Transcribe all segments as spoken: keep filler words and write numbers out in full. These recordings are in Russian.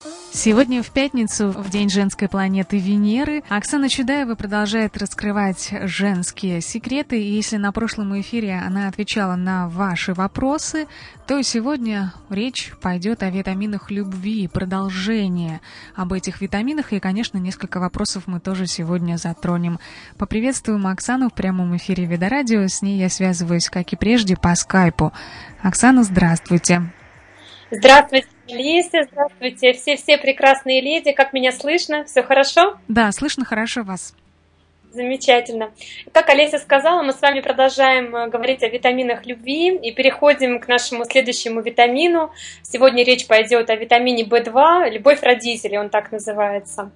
Сегодня в пятницу, в День женской планеты Венеры, Оксана Чудаева продолжает раскрывать женские секреты. И если на прошлом эфире она отвечала на ваши вопросы, то сегодня речь пойдет о витаминах любви, продолжение об этих витаминах. И, конечно, несколько вопросов мы тоже сегодня затронем. Поприветствуем Оксану в прямом эфире Видорадио. С ней я связываюсь, как и прежде, по скайпу. Оксана, здравствуйте. Здравствуйте, Олеся, здравствуйте, все-все прекрасные леди, как меня слышно, все хорошо? Да, слышно хорошо вас. Замечательно. Как Олеся сказала, мы с вами продолжаем говорить о витаминах любви и переходим к нашему следующему витамину. Сегодня речь пойдет о витамине бэ два, любовь родителей, он так называется.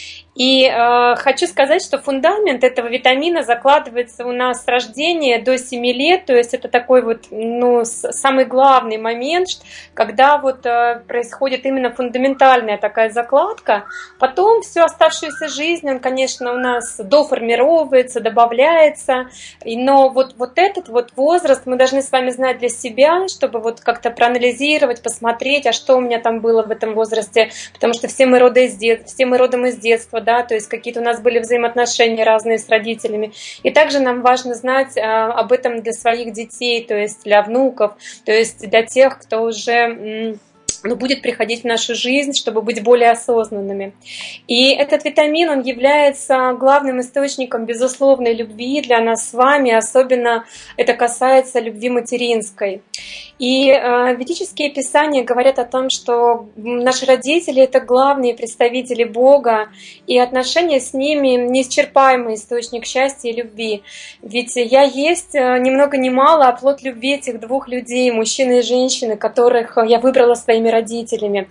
И э, хочу сказать, что фундамент этого витамина закладывается у нас с рождения до семи лет, то есть это такой вот, ну, самый главный момент, когда вот э, происходит именно фундаментальная такая закладка. Потом всю оставшуюся жизнь, он, конечно, у нас доформировывается, добавляется, но вот, вот этот вот возраст мы должны с вами знать для себя, чтобы вот как-то проанализировать, посмотреть, а что у меня там было в этом возрасте, потому что все мы, роды из дет... все мы родом из детства, да, то есть какие-то у нас были взаимоотношения разные с родителями. И также нам важно знать а, об этом для своих детей, то есть для внуков, то есть для тех, кто уже... но будет приходить в нашу жизнь, чтобы быть более осознанными. И этот витамин, он является главным источником безусловной любви для нас с вами, особенно это касается любви материнской. И э, ведические писания говорят о том, что наши родители — это главные представители Бога, и отношения с ними — неисчерпаемый источник счастья и любви. Ведь я есть ни много ни мало, а плод любви этих двух людей, мужчины и женщины, которых я выбрала своими родителями.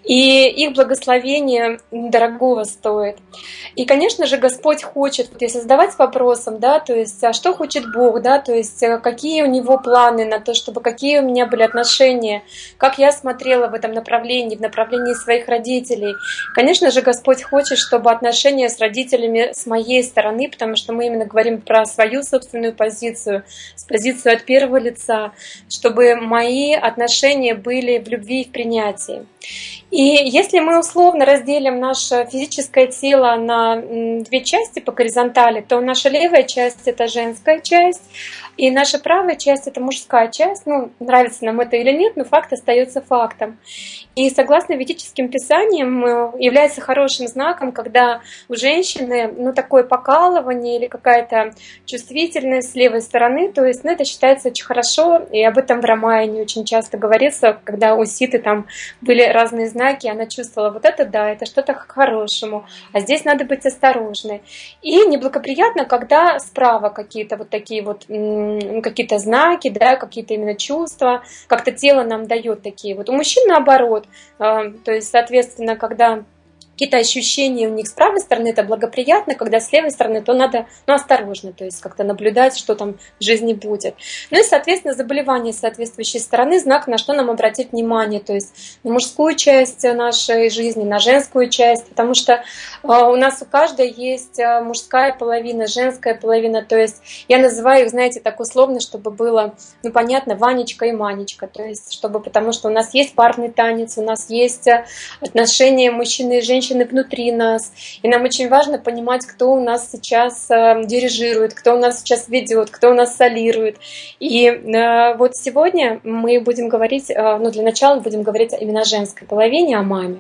И их благословение дорогого стоит. И, конечно же, Господь хочет, вот если задавать вопросом, да, то есть, а что хочет Бог, да, то есть, какие у Него планы на то, чтобы какие у меня были отношения, как я смотрела в этом направлении, в направлении своих родителей. Конечно же, Господь хочет, чтобы отношения с родителями с моей стороны, потому что мы именно говорим про свою собственную позицию, с позицию от первого лица, чтобы мои отношения были в любви и в принятии. И если мы условно разделим наше физическое тело на две части по горизонтали, то наша левая часть — это женская часть, и наша правая часть — это мужская часть. Ну, нравится нам это или нет, но факт остается фактом. И согласно ведическим писаниям, является хорошим знаком, когда у женщины, ну, такое покалывание или какая-то чувствительность с левой стороны, то есть, ну, это считается очень хорошо, и об этом в Рамаяне очень часто говорится, когда у Ситы там были разные знаки, она чувствовала, вот это да, это что-то к хорошему, а здесь надо быть осторожной. И неблагоприятно, когда справа какие-то вот такие вот какие-то знаки, да, какие-то именно чувства, как-то тело нам дает такие. Вот у мужчин наоборот, то есть, соответственно, когда какие-то ощущения у них с правой стороны, это благоприятно, когда с левой стороны, то надо, ну, осторожно, то есть как-то наблюдать, что там в жизни будет. Ну и, соответственно, заболевание соответствующей стороны, знак, на что нам обратить внимание, то есть на мужскую часть нашей жизни, на женскую часть, потому что э, у нас у каждой есть мужская половина, женская половина, то есть я называю их, знаете, так условно, чтобы было, ну, понятно, Ванечка и Манечка, то есть чтобы, потому что у нас есть парный танец, у нас есть отношения мужчины и женщины внутри нас. И нам очень важно понимать, кто у нас сейчас э, дирижирует, кто у нас сейчас ведет, кто у нас солирует. И э, вот сегодня мы будем говорить, э, ну для начала будем говорить именно о женской половине, о маме.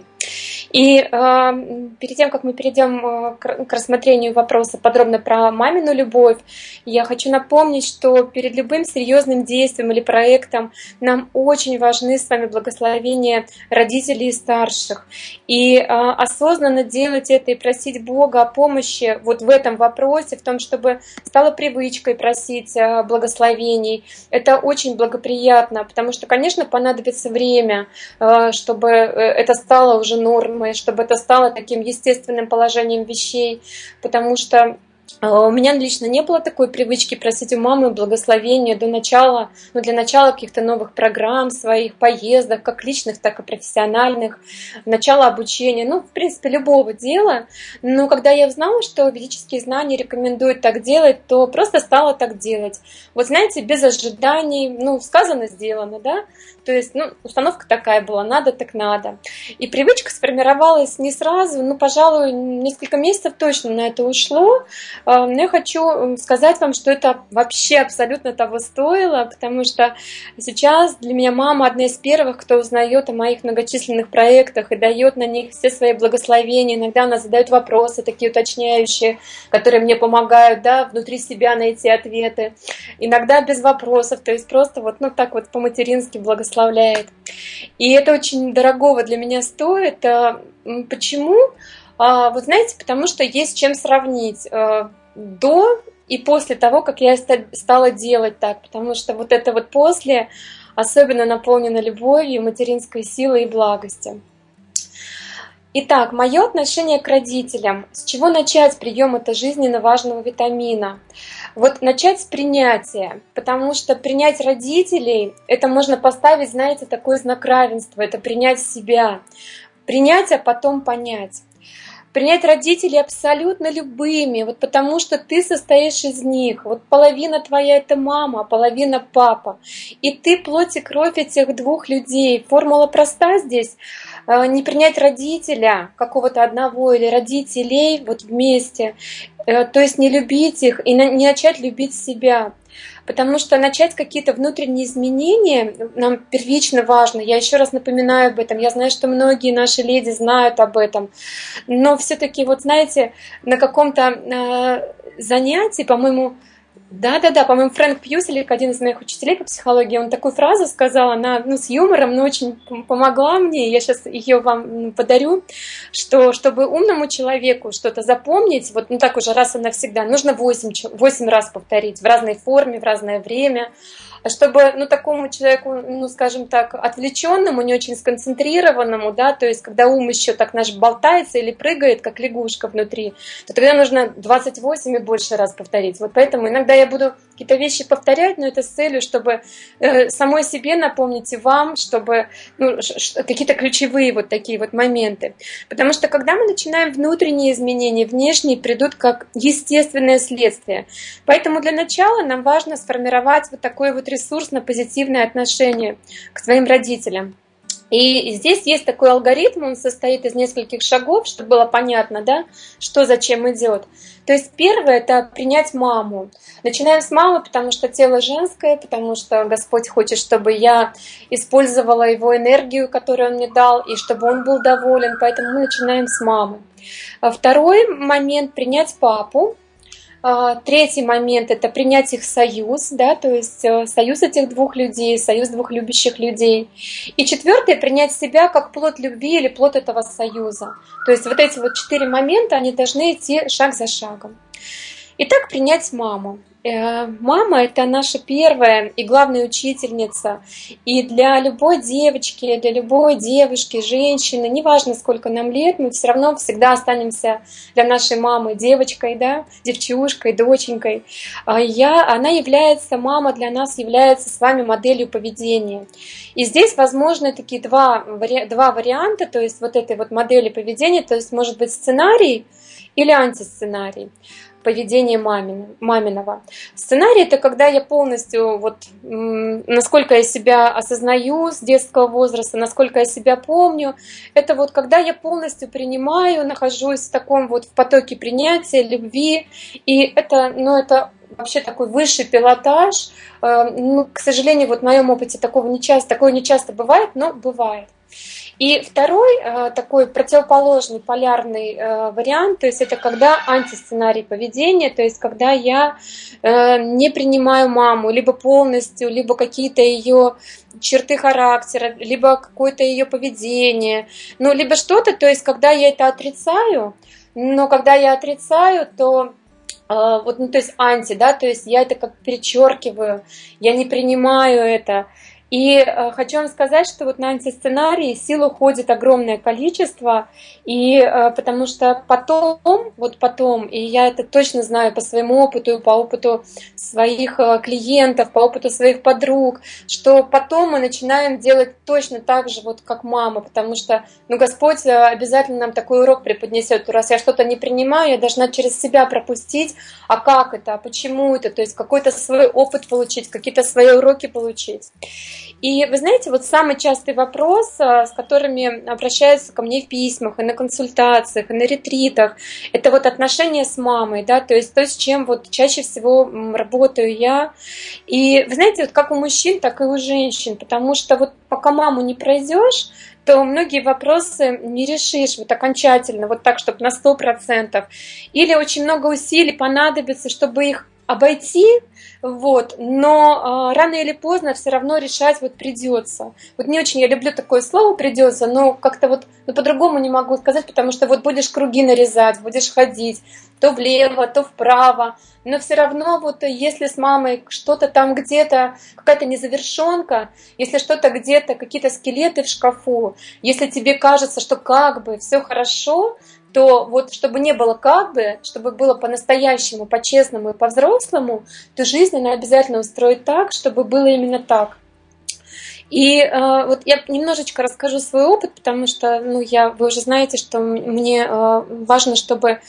И э, перед тем, как мы перейдем э, к, к рассмотрению вопроса подробно про мамину любовь, я хочу напомнить, что перед любым серьезным действием или проектом нам очень важны с вами благословения родителей и старших. И э, осознанно делать это и просить Бога о помощи вот в этом вопросе, в том, чтобы стало привычкой просить э, благословений. Это очень благоприятно, потому что, конечно, понадобится время, э, чтобы это стало уже нормой, чтобы это стало таким естественным положением вещей, потому что У меня лично не было такой привычки просить у мамы благословения до начала, ну, для начала каких-то новых программ, своих поездок, как личных, так и профессиональных, начала обучения, ну, в принципе, любого дела. Но когда я узнала, что ведические знания рекомендуют так делать, то просто стала так делать. Вот знаете, без ожиданий, ну, сказано, сделано, да? То есть, ну, установка такая была, надо так надо. И привычка сформировалась не сразу, ну, пожалуй, несколько месяцев точно на это ушло. Но я хочу сказать вам, что это вообще абсолютно того стоило, потому что сейчас для меня мама одна из первых, кто узнает о моих многочисленных проектах и дает на них все свои благословения. Иногда она задает вопросы такие уточняющие, которые мне помогают, да, внутри себя найти ответы. Иногда без вопросов, то есть просто вот, ну, так вот по-матерински благословляет. И это очень дорогого для меня стоит. Почему? Вот знаете, потому что есть чем сравнить до и после того, как я стала делать так, потому что вот это вот после особенно наполнено любовью, материнской силой и благостью. Итак, мое отношение к родителям. С чего начать прием этого жизненно важного витамина? Вот начать с принятия, потому что принять родителей, это можно поставить, знаете, такой знак равенства, это принять себя. Принять, а потом понять. Принять родителей абсолютно любыми, вот потому что ты состоишь из них. Вот половина твоя — это мама, а половина — папа. И ты плоть и кровь этих двух людей. Формула проста здесь. Не принять родителя какого-то одного или родителей вот вместе. То есть не любить их и не начать любить себя. Потому что начать какие-то внутренние изменения нам первично важно. Я еще раз напоминаю об этом. Я знаю, что многие наши леди знают об этом. Но все-таки, вот знаете, на каком-то э, занятии, по-моему, да-да-да, по-моему, Фрэнк Пьюселик, один из моих учителей по психологии, он такую фразу сказал, она, ну, с юмором, но очень помогла мне, я сейчас ее вам подарю, что чтобы умному человеку что-то запомнить, вот ну так уже раз и навсегда, нужно восемь, восемь раз повторить в разной форме, в разное время, чтобы, ну, такому человеку, ну, скажем так, отвлеченному, не очень сконцентрированному, да, то есть, когда ум еще так наш болтается или прыгает, как лягушка внутри, то тогда нужно двадцать восемь и больше раз повторить. Вот поэтому иногда я буду какие-то вещи повторять, но это с целью, чтобы э, самой себе напомнить и вам, чтобы, ну, какие-то ключевые вот такие вот моменты. Потому что, когда мы начинаем внутренние изменения, внешние придут как естественное следствие. Поэтому для начала нам важно сформировать вот такой вот ресурсно-позитивное отношение к своим родителям. И здесь есть такой алгоритм, он состоит из нескольких шагов, чтобы было понятно, да, что зачем идет. То есть первое — это принять маму. Начинаем с мамы, потому что тело женское, потому что Господь хочет, чтобы я использовала его энергию, которую Он мне дал, и чтобы Он был доволен, поэтому мы начинаем с мамы. Второй момент — принять папу. Третий момент — это принять их союз, да, то есть союз этих двух людей, союз двух любящих людей. И четвертое — принять себя как плод любви или плод этого союза. То есть вот эти вот четыре момента, они должны идти шаг за шагом. Итак, принять маму. Мама — это наша первая и главная учительница. И для любой девочки, для любой девушки, женщины, неважно, сколько нам лет, мы все равно всегда останемся для нашей мамы девочкой, да, девчушкой, доченькой. Я, она является, мама для нас является с вами моделью поведения. И здесь возможны такие два, два варианта, то есть вот этой вот модели поведения, то есть может быть сценарий или антисценарий поведения маминого. Сценарий — это когда я полностью, вот, насколько я себя осознаю с детского возраста, насколько я себя помню, это вот когда я полностью принимаю, нахожусь в таком вот в потоке принятия, любви, и это, ну, это вообще такой высший пилотаж. Ну, к сожалению, вот в моем опыте такого не часто, такое не часто бывает, но бывает. И второй такой противоположный, полярный вариант, то есть это когда антисценарий поведения, то есть когда я не принимаю маму либо полностью, либо какие-то ее черты характера, либо какое-то ее поведение, ну, либо что-то, то есть когда я это отрицаю, но когда я отрицаю, то вот, ну, то есть анти, да, то есть я это как перечеркиваю, я не принимаю это. И э, хочу вам сказать, что вот на антисценарии сил уходит огромное количество, и э, потому что потом, вот потом, и я это точно знаю по своему опыту, по опыту своих э, клиентов, по опыту своих подруг, что потом мы начинаем делать точно так же, вот как мама, потому что, ну, Господь обязательно нам такой урок преподнесет. Раз я что-то не принимаю, я должна через себя пропустить, а как это, а почему это, то есть какой-то свой опыт получить, какие-то свои уроки получить. И вы знаете, вот самый частый вопрос, с которыми обращаются ко мне в письмах, и на консультациях, и на ретритах, это вот отношения с мамой, да, то есть то, с чем вот чаще всего работаю я. И вы знаете, вот как у мужчин, так и у женщин, потому что вот пока маму не пройдешь, то многие вопросы не решишь вот окончательно, вот так, чтобы на сто процентов. Или очень много усилий понадобится, чтобы их обойти, вот, но э, рано или поздно все равно решать вот придется. Вот не очень я люблю такое слово «придется», но как-то вот ну, по-другому не могу сказать, потому что вот будешь круги нарезать, будешь ходить то влево, то вправо, но все равно вот если с мамой что-то там где-то, какая-то незавершенка, если что-то где-то, какие-то скелеты в шкафу, если тебе кажется, что как бы все хорошо, то вот чтобы не было как бы, чтобы было по-настоящему, по-честному и по-взрослому, то жизнь она обязательно устроит так, чтобы было именно так. И э, вот я немножечко расскажу свой опыт, потому что, ну, я, вы уже знаете, что мне э, важно, чтобы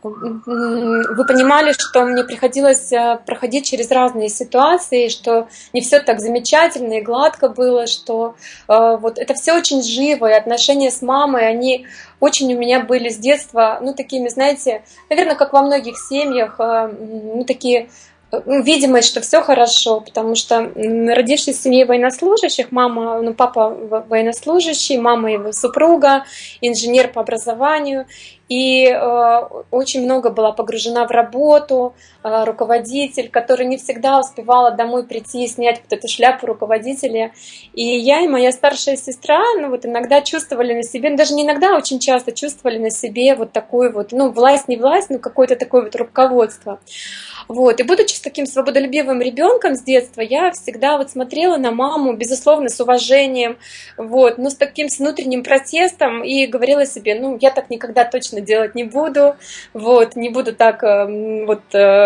вы понимали, что мне приходилось проходить через разные ситуации, что не все так замечательно и гладко было, что э, вот это все очень живо, и отношения с мамой, они очень у меня были с детства, ну, такими, знаете, наверное, как во многих семьях, э, ну, такие видимость, что все хорошо, потому что родившись в семье военнослужащих, мама, ну, папа военнослужащий, мама его супруга, инженер по образованию, и э, очень много была погружена в работу, э, руководитель, который не всегда успевала домой прийти и снять вот эту шляпу руководителя. И я и моя старшая сестра, ну вот иногда чувствовали на себе, даже не иногда, а очень часто чувствовали на себе вот такую вот, ну власть не власть, но какое-то такое вот руководство. Вот. И будучи с таким свободолюбивым ребенком с детства, я всегда вот смотрела на маму, безусловно, с уважением, вот, но с таким с внутренним протестом и говорила себе, ну, я так никогда точно делать не буду, вот, не буду так вот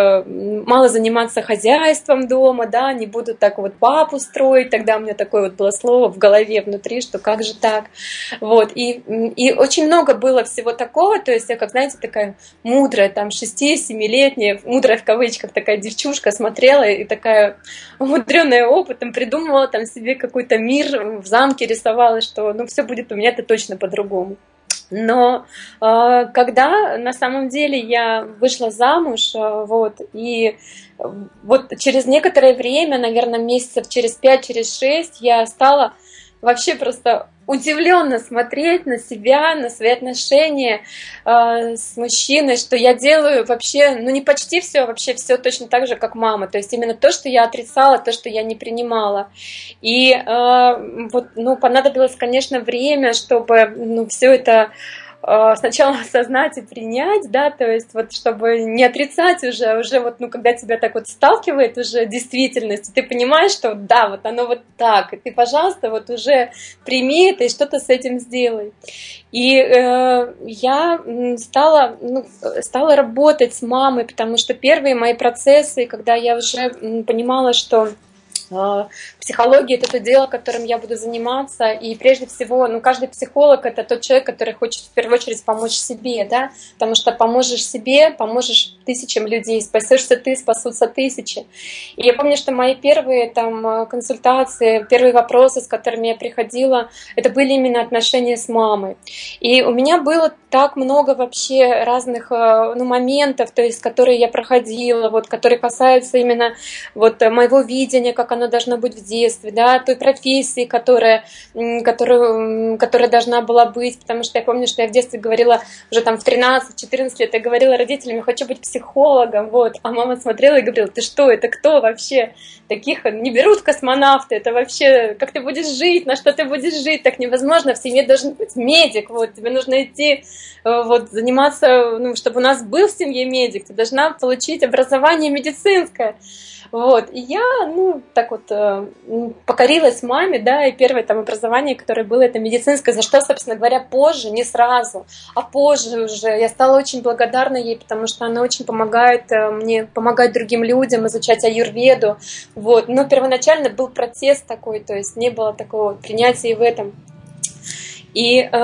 мало заниматься хозяйством дома, да, не буду так вот папу строить, тогда у меня такое вот было слово в голове внутри, что как же так, вот, и, и очень много было всего такого, то есть я, как знаете, такая мудрая, там, шести-семилетняя, мудрая в кавычках, такая девчушка смотрела и такая умудренная опытом, придумывала там себе какой-то мир, в замке рисовала, что ну все будет у меня-то точно по-другому. Но э, когда на самом деле я вышла замуж, э, вот, и вот через некоторое время, наверное, месяцев через пять, через шесть, я стала вообще просто удивленно смотреть на себя, на свои отношения э, с мужчиной, что я делаю вообще, ну не почти все, а вообще все точно так же, как мама. То есть именно то, что я отрицала, то, что я не принимала. И э, вот, ну, понадобилось, конечно, время, чтобы ну, все это сначала осознать и принять, да, то есть вот чтобы не отрицать уже, а уже вот, ну, когда тебя так вот сталкивает уже действительность, ты понимаешь, что да, вот оно вот так, и ты, пожалуйста, вот уже прими это и что-то с этим сделай. И э, я стала, ну, стала работать с мамой, потому что первые мои процессы, когда я уже понимала, что психология — это то дело, которым я буду заниматься, и прежде всего, ну, каждый психолог — это тот человек, который хочет в первую очередь помочь себе, да, потому что поможешь себе, поможешь тысячам людей, спасешься ты, спасутся тысячи. И я помню, что мои первые там консультации, первые вопросы, с которыми я приходила, это были именно отношения с мамой. И у меня было так много вообще разных, ну, моментов, то есть, которые я проходила, вот, которые касаются именно вот моего видения, как оно должно быть в детстве, да, той профессии, которая, которая, которая должна была быть, потому что я помню, что я в детстве говорила, уже там в тринадцать-четырнадцать лет, я говорила родителям, я хочу быть психологом, вот, а мама смотрела и говорила, ты что, это кто вообще? Таких не берут космонавты, это вообще, как ты будешь жить, на что ты будешь жить, так невозможно, в семье должен быть медик, вот, тебе нужно идти, вот, заниматься, ну, чтобы у нас был в семье медик, ты должна получить образование медицинское. Вот, и я, ну, так вот, покорилась маме, да, и первое там образование, которое было, это медицинское, за что, собственно говоря, позже, не сразу, а позже уже я стала очень благодарна ей, потому что она очень помогает мне, помогать другим людям, изучать аюрведу, вот, но первоначально был протест такой, то есть не было такого принятия в этом. И э,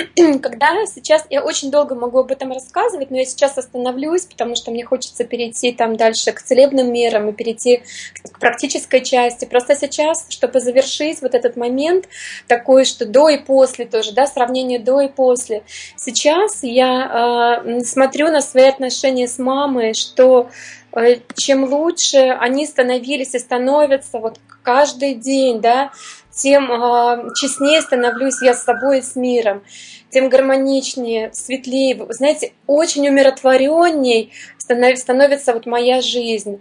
когда сейчас, я очень долго могу об этом рассказывать, но я сейчас остановлюсь, потому что мне хочется перейти там дальше к целебным мерам и перейти к практической части. Просто сейчас, чтобы завершить вот этот момент такой, что до и после тоже, да, сравнение до и после. Сейчас я э, смотрю на свои отношения с мамой, что э, чем лучше они становились и становятся вот каждый день, да, тем э, честнее становлюсь я с собой и с миром, тем гармоничнее, светлее, знаете, очень умиротворенней становится вот моя жизнь.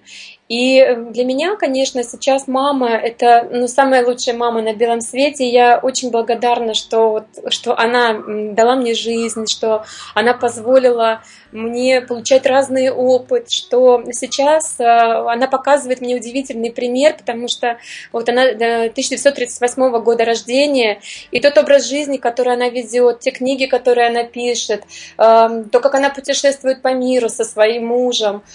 И для меня, конечно, сейчас мама — это, ну, самая лучшая мама на белом свете. Я очень благодарна, что, вот, что она дала мне жизнь, что она позволила мне получать разный опыт, что сейчас она показывает мне удивительный пример, потому что вот она тысяча девятьсот тридцать восьмого года рождения, и тот образ жизни, который она ведет, те книги, которые она пишет, то, как она путешествует по миру со своим мужем,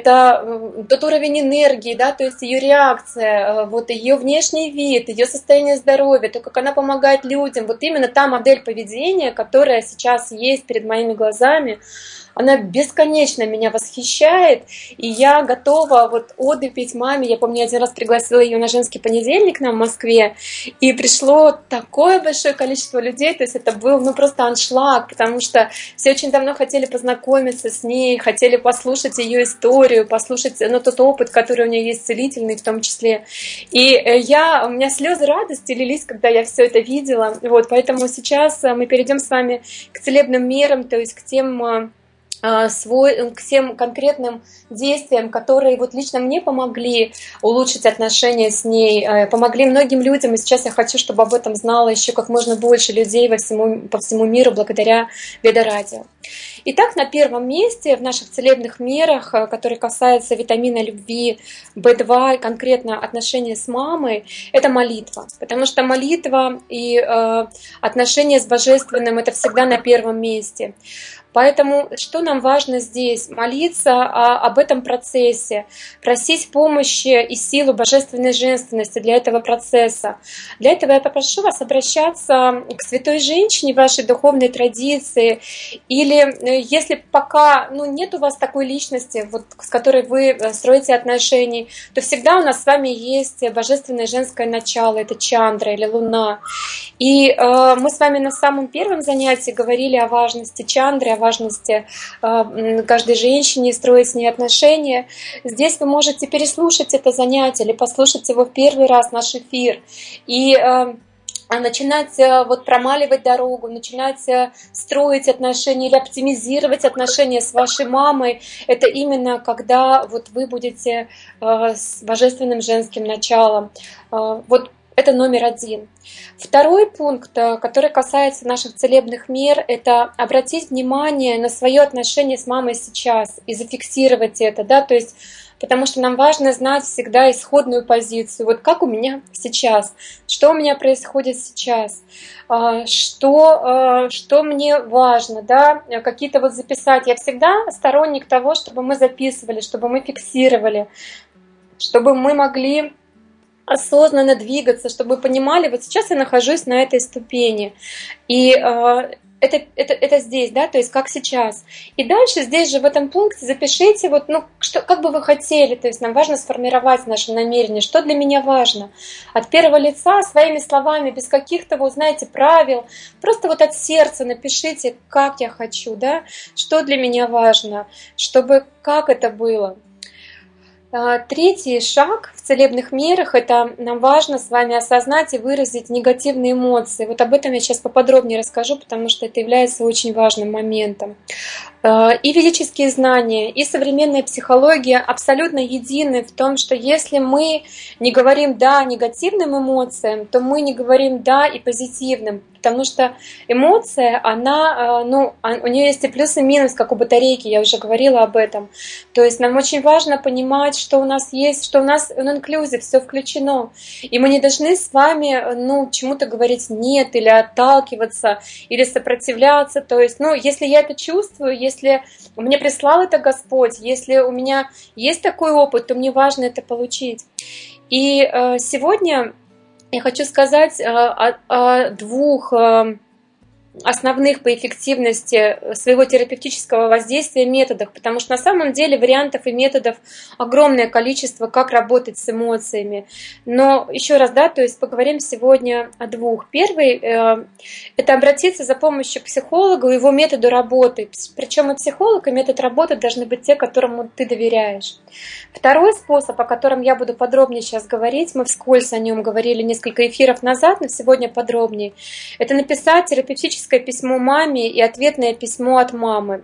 это тот уровень энергии, да, то есть ее реакция, вот ее внешний вид, ее состояние здоровья, то, как она помогает людям, вот именно та модель поведения, которая сейчас есть перед моими глазами, она бесконечно меня восхищает, и я готова вот оды петь маме. Я помню, я один раз пригласила ее на женский понедельник нам в Москве, и пришло такое большое количество людей, то есть это был, ну, просто аншлаг, потому что все очень давно хотели познакомиться с ней, хотели послушать ее историю, послушать, ну, тот опыт, который у нее есть, целительный в том числе. И я, у меня слезы радости лились, когда я все это видела. Вот, поэтому сейчас мы перейдем с вами к целебным мерам, то есть к тем свой, к тем конкретным действиям, которые вот лично мне помогли улучшить отношения с ней, помогли многим людям, и сейчас я хочу, чтобы об этом знало еще как можно больше людей во всему, по всему миру благодаря Веда-радио. Итак, на первом месте в наших целебных мерах, которые касаются витамина любви, бэ два, конкретно отношения с мамой, это молитва, потому что молитва и э, отношения с Божественным — это всегда на первом месте. Поэтому что нам важно здесь? Молиться о, об этом процессе, просить помощи и силу божественной женственности для этого процесса. Для этого я попрошу вас обращаться к святой женщине вашей духовной традиции, или если пока, ну, нет у вас такой личности, вот, с которой вы строите отношения, то всегда у нас с вами есть божественное женское начало, это чандра или луна. И э, мы с вами на самом первом занятии говорили о важности чандры, о важности э, каждой женщине, строить с ней отношения. Здесь вы можете переслушать это занятие или послушать его в первый раз, наш эфир, и э, начинать вот промаливать дорогу, начинать строить отношения или оптимизировать отношения с вашей мамой. Это именно когда вот вы будете э, с божественным женским началом. Э, вот это номер один. Второй пункт, который касается наших целебных мер, это обратить внимание на свое отношение с мамой сейчас и зафиксировать это, да, то есть, потому что нам важно знать всегда исходную позицию. Вот как у меня сейчас, что у меня происходит сейчас, что, что мне важно, да, какие-то вот записать. Я всегда сторонник того, чтобы мы записывали, чтобы мы фиксировали, чтобы мы могли осознанно двигаться, чтобы вы понимали, вот сейчас я нахожусь на этой ступени, и э, это, это, это здесь, да, то есть как сейчас. И дальше здесь же в этом пункте запишите, вот, ну, что, как бы вы хотели, то есть нам важно сформировать наше намерение, что для меня важно. От первого лица, своими словами, без каких-то, вот, знаете, правил, просто вот от сердца напишите, как я хочу, да, что для меня важно, чтобы, как это было. Третий шаг в целебных мерах — это нам важно с вами осознать и выразить негативные эмоции. Вот об этом я сейчас поподробнее расскажу, потому что это является очень важным моментом. И ведические знания, и современная психология абсолютно едины в том, что если мы не говорим «да» негативным эмоциям, то мы не говорим «да» и позитивным. потому что эмоция, она, ну, у нее есть и плюс, и минус, как у батарейки, я уже говорила об этом. То есть нам очень важно понимать, что у нас есть, что у нас инклюзив, все включено. И мы не должны с вами, ну, чему-то говорить нет, или отталкиваться, или сопротивляться. То есть, ну, если я это чувствую, если мне прислал это Господь, если у меня есть такой опыт, то мне важно это получить. И э, сегодня я хочу сказать э, о, о двух э, основных по эффективности своего терапевтического воздействия методах, потому что на самом деле вариантов и методов огромное количество, как работать с эмоциями. Но еще раз, да, то есть поговорим сегодня о двух. Первый э, – это обратиться за помощью к психологу и его методу работы. Причем и психолог, и метод работы должны быть те, которому ты доверяешь. Второй способ, о котором я буду подробнее сейчас говорить, мы вскользь о нем говорили несколько эфиров назад, но сегодня подробнее, это написать терапевтическое письмо маме и ответное письмо от мамы.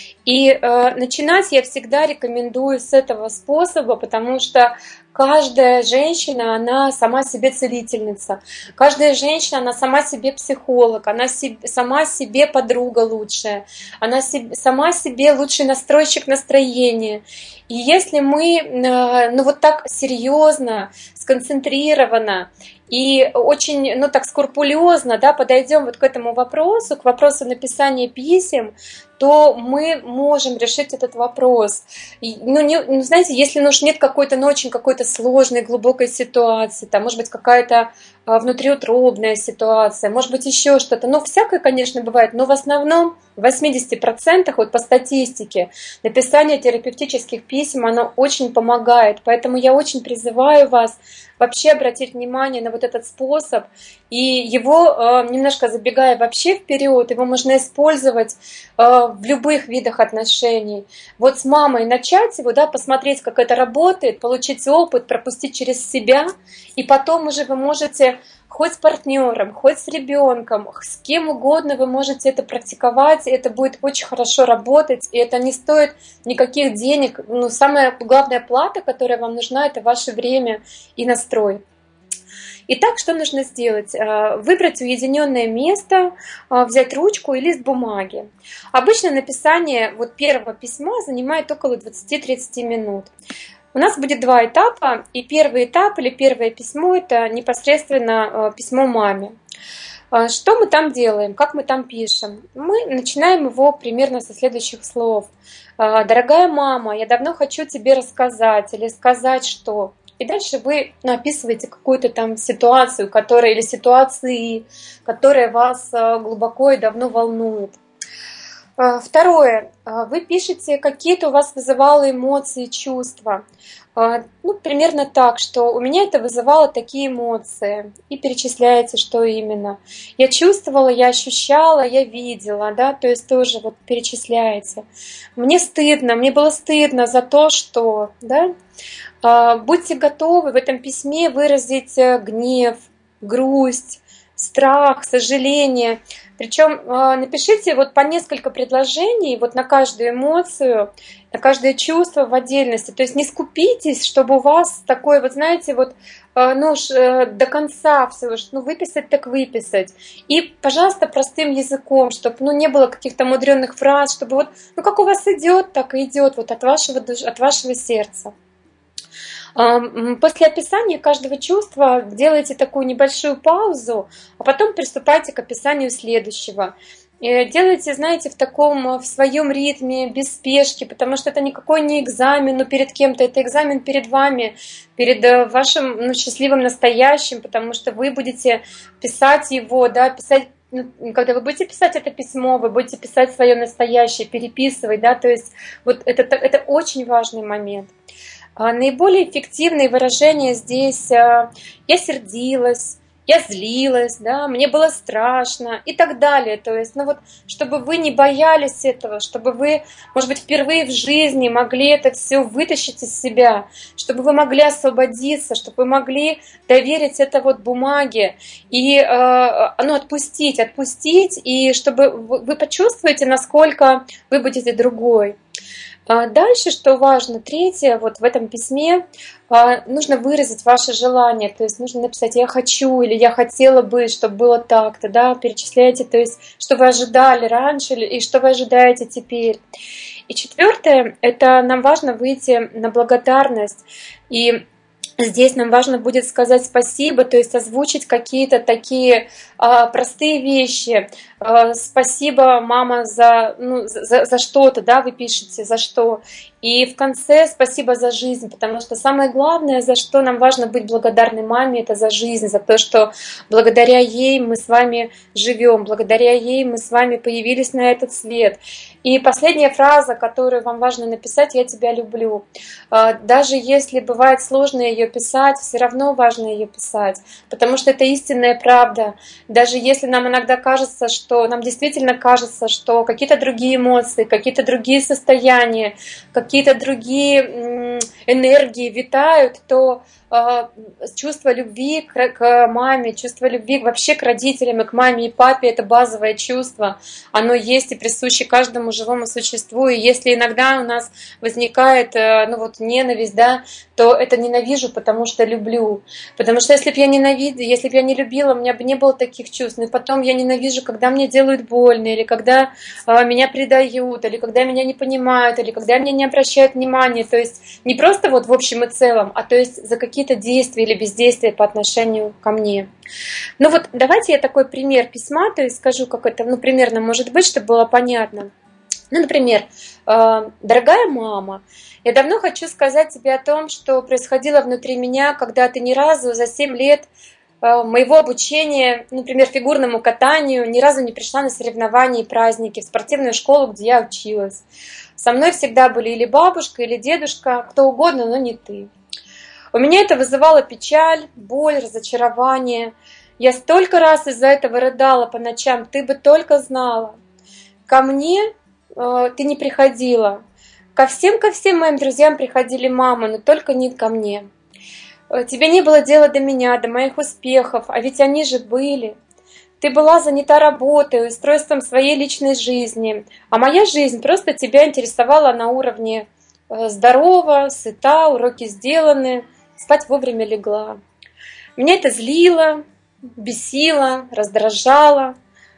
И э, начинать я всегда рекомендую с этого способа, потому что каждая женщина, она сама себе целительница. Каждая женщина, она сама себе психолог, она себе, сама себе подруга лучшая, она себе, сама себе лучший настройщик настроения. И если мы э, ну, вот так серьезно, сконцентрированно и очень, ну так скрупулезно, да, подойдем вот к этому вопросу, к вопросу написания писем, то мы можем решить этот вопрос. И, ну, не, ну, знаете, если ну, нет какой-то, ну, очень какой-то сложной, глубокой ситуации, там, может быть, какая-то а, внутриутробная ситуация, может быть, еще что-то. Ну, всякое, конечно, бывает, но в основном в восьмидесяти процентах, вот по статистике, написание терапевтических писем, оно очень помогает. Поэтому я очень призываю вас вообще обратить внимание на вот этот способ. И его, немножко забегая вообще вперед, его можно использовать в любых видах отношений. Вот с мамой начать его, да, посмотреть, как это работает, получить опыт, пропустить через себя, и потом уже вы можете хоть с партнером, хоть с ребенком, с кем угодно вы можете это практиковать, и это будет очень хорошо работать, и это не стоит никаких денег. Ну, самая главная плата, которая вам нужна, это ваше время и настрой. Итак, что нужно сделать? Выбрать уединенное место, взять ручку и лист бумаги. Обычно написание вот первого письма занимает около двадцати-тридцати минут. У нас будет два этапа, и первый этап или первое письмо – это непосредственно письмо маме. Что мы там делаем, как мы там пишем? Мы начинаем его примерно со следующих слов. «Дорогая мама, я давно хочу тебе рассказать» или «сказать что». И дальше вы описываете какую-то там ситуацию, которая, или ситуации, которая вас глубоко и давно волнует. Второе. Вы пишете, какие-то у вас вызывало эмоции, чувства. Ну, примерно так, что у меня это вызывало такие эмоции. И перечисляете, что именно. Я чувствовала, я ощущала, я видела, да, то есть тоже вот перечисляете. Мне стыдно, мне было стыдно за то, что, да. Будьте готовы в этом письме выразить гнев, грусть, страх, сожаление. Причем напишите вот по несколько предложений вот на каждую эмоцию, на каждое чувство в отдельности. То есть не скупитесь, чтобы у вас такое, вот знаете, вот ну уж до конца все, ну выписать так выписать. И, пожалуйста, простым языком, чтобы ну не было каких-то мудренных фраз, чтобы вот ну как у вас идет, так и идет вот от вашего от вашего сердца. После описания каждого чувства делайте такую небольшую паузу, а потом приступайте к описанию следующего. Делайте, знаете, в таком, в своем ритме, без спешки, потому что это никакой не экзамен, ну, перед кем-то, это экзамен перед вами, перед вашим ну, счастливым настоящим, потому что вы будете писать его, да, писать. Когда вы будете писать это письмо, вы будете писать свое настоящее, переписывать, да, то есть вот это, это очень важный момент. Наиболее эффективные выражения здесь «я сердилась», «я злилась», да, «мне было страшно» и так далее. То есть, ну вот, чтобы вы не боялись этого, чтобы вы, может быть, впервые в жизни могли это все вытащить из себя, чтобы вы могли освободиться, чтобы вы могли доверить это вот бумаге и ну, отпустить, отпустить, и чтобы вы почувствуете, насколько вы будете другой. А дальше, что важно, третье, вот в этом письме а, нужно выразить ваше желание, то есть нужно написать «я хочу» или «я хотела бы, чтобы было так-то», да, перечисляйте, то есть что вы ожидали раньше и что вы ожидаете теперь. И четвертое, это нам важно выйти на благодарность, и здесь нам важно будет сказать спасибо, то есть озвучить какие-то такие а, простые вещи. А, спасибо, мама, за, ну, за, за что-то, да, вы пишете, за что. И в конце спасибо за жизнь, потому что самое главное, за что нам важно быть благодарны маме, это за жизнь, за то, что благодаря ей мы с вами живем, благодаря ей мы с вами появились на этот свет. И последняя фраза, которую вам важно написать: «Я тебя люблю». Даже если бывает сложно ее писать, все равно важно ее писать, потому что это истинная правда. Даже если нам иногда кажется, что нам действительно кажется, что какие-то другие эмоции, какие-то другие состояния, какие-то другие энергии витают, то чувство любви к маме, чувство любви вообще к родителям и к маме и папе — это базовое чувство. Оно есть и присуще каждому живому существу. И если иногда у нас возникает ну вот, ненависть, да, то это ненавижу, потому что люблю. Потому что если бы я ненавидела, если бы я не любила, у меня бы не было таких чувств. И потом я ненавижу, когда мне делают больно, или когда меня предают, или когда меня не понимают, или когда меня не обращают внимания. То есть не просто вот в общем и целом, а то есть за какие какие-то действия или бездействия по отношению ко мне. Ну вот давайте я такой пример письма, то есть скажу, как это ну, примерно может быть, чтобы было понятно. Ну, например, дорогая мама, я давно хочу сказать тебе о том, что происходило внутри меня, когда ты ни разу за семь лет моего обучения, например, фигурному катанию, ни разу не пришла на соревнования и праздники в спортивную школу, где я училась. Со мной всегда были или бабушка, или дедушка, кто угодно, но не ты. У меня это вызывало печаль, боль, разочарование. Я столько раз из-за этого рыдала по ночам, ты бы только знала. Ко мне э, ты не приходила. Ко всем, ко всем моим друзьям приходили мамы, но только не ко мне. Тебе не было дела до меня, до моих успехов, а ведь они же были. Ты была занята работой, устройством своей личной жизни, а моя жизнь просто тебя интересовала на уровне здорова, сыта, уроки сделаны, спать вовремя легла. Меня это злило, бесило, раздражало.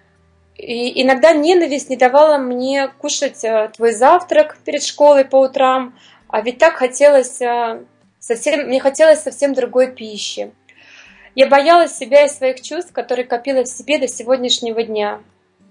И иногда ненависть не давала мне кушать твой завтрак перед школой по утрам, а ведь так хотелось совсем, мне хотелось совсем другой пищи. Я боялась себя и своих чувств, которые копила в себе до сегодняшнего дня.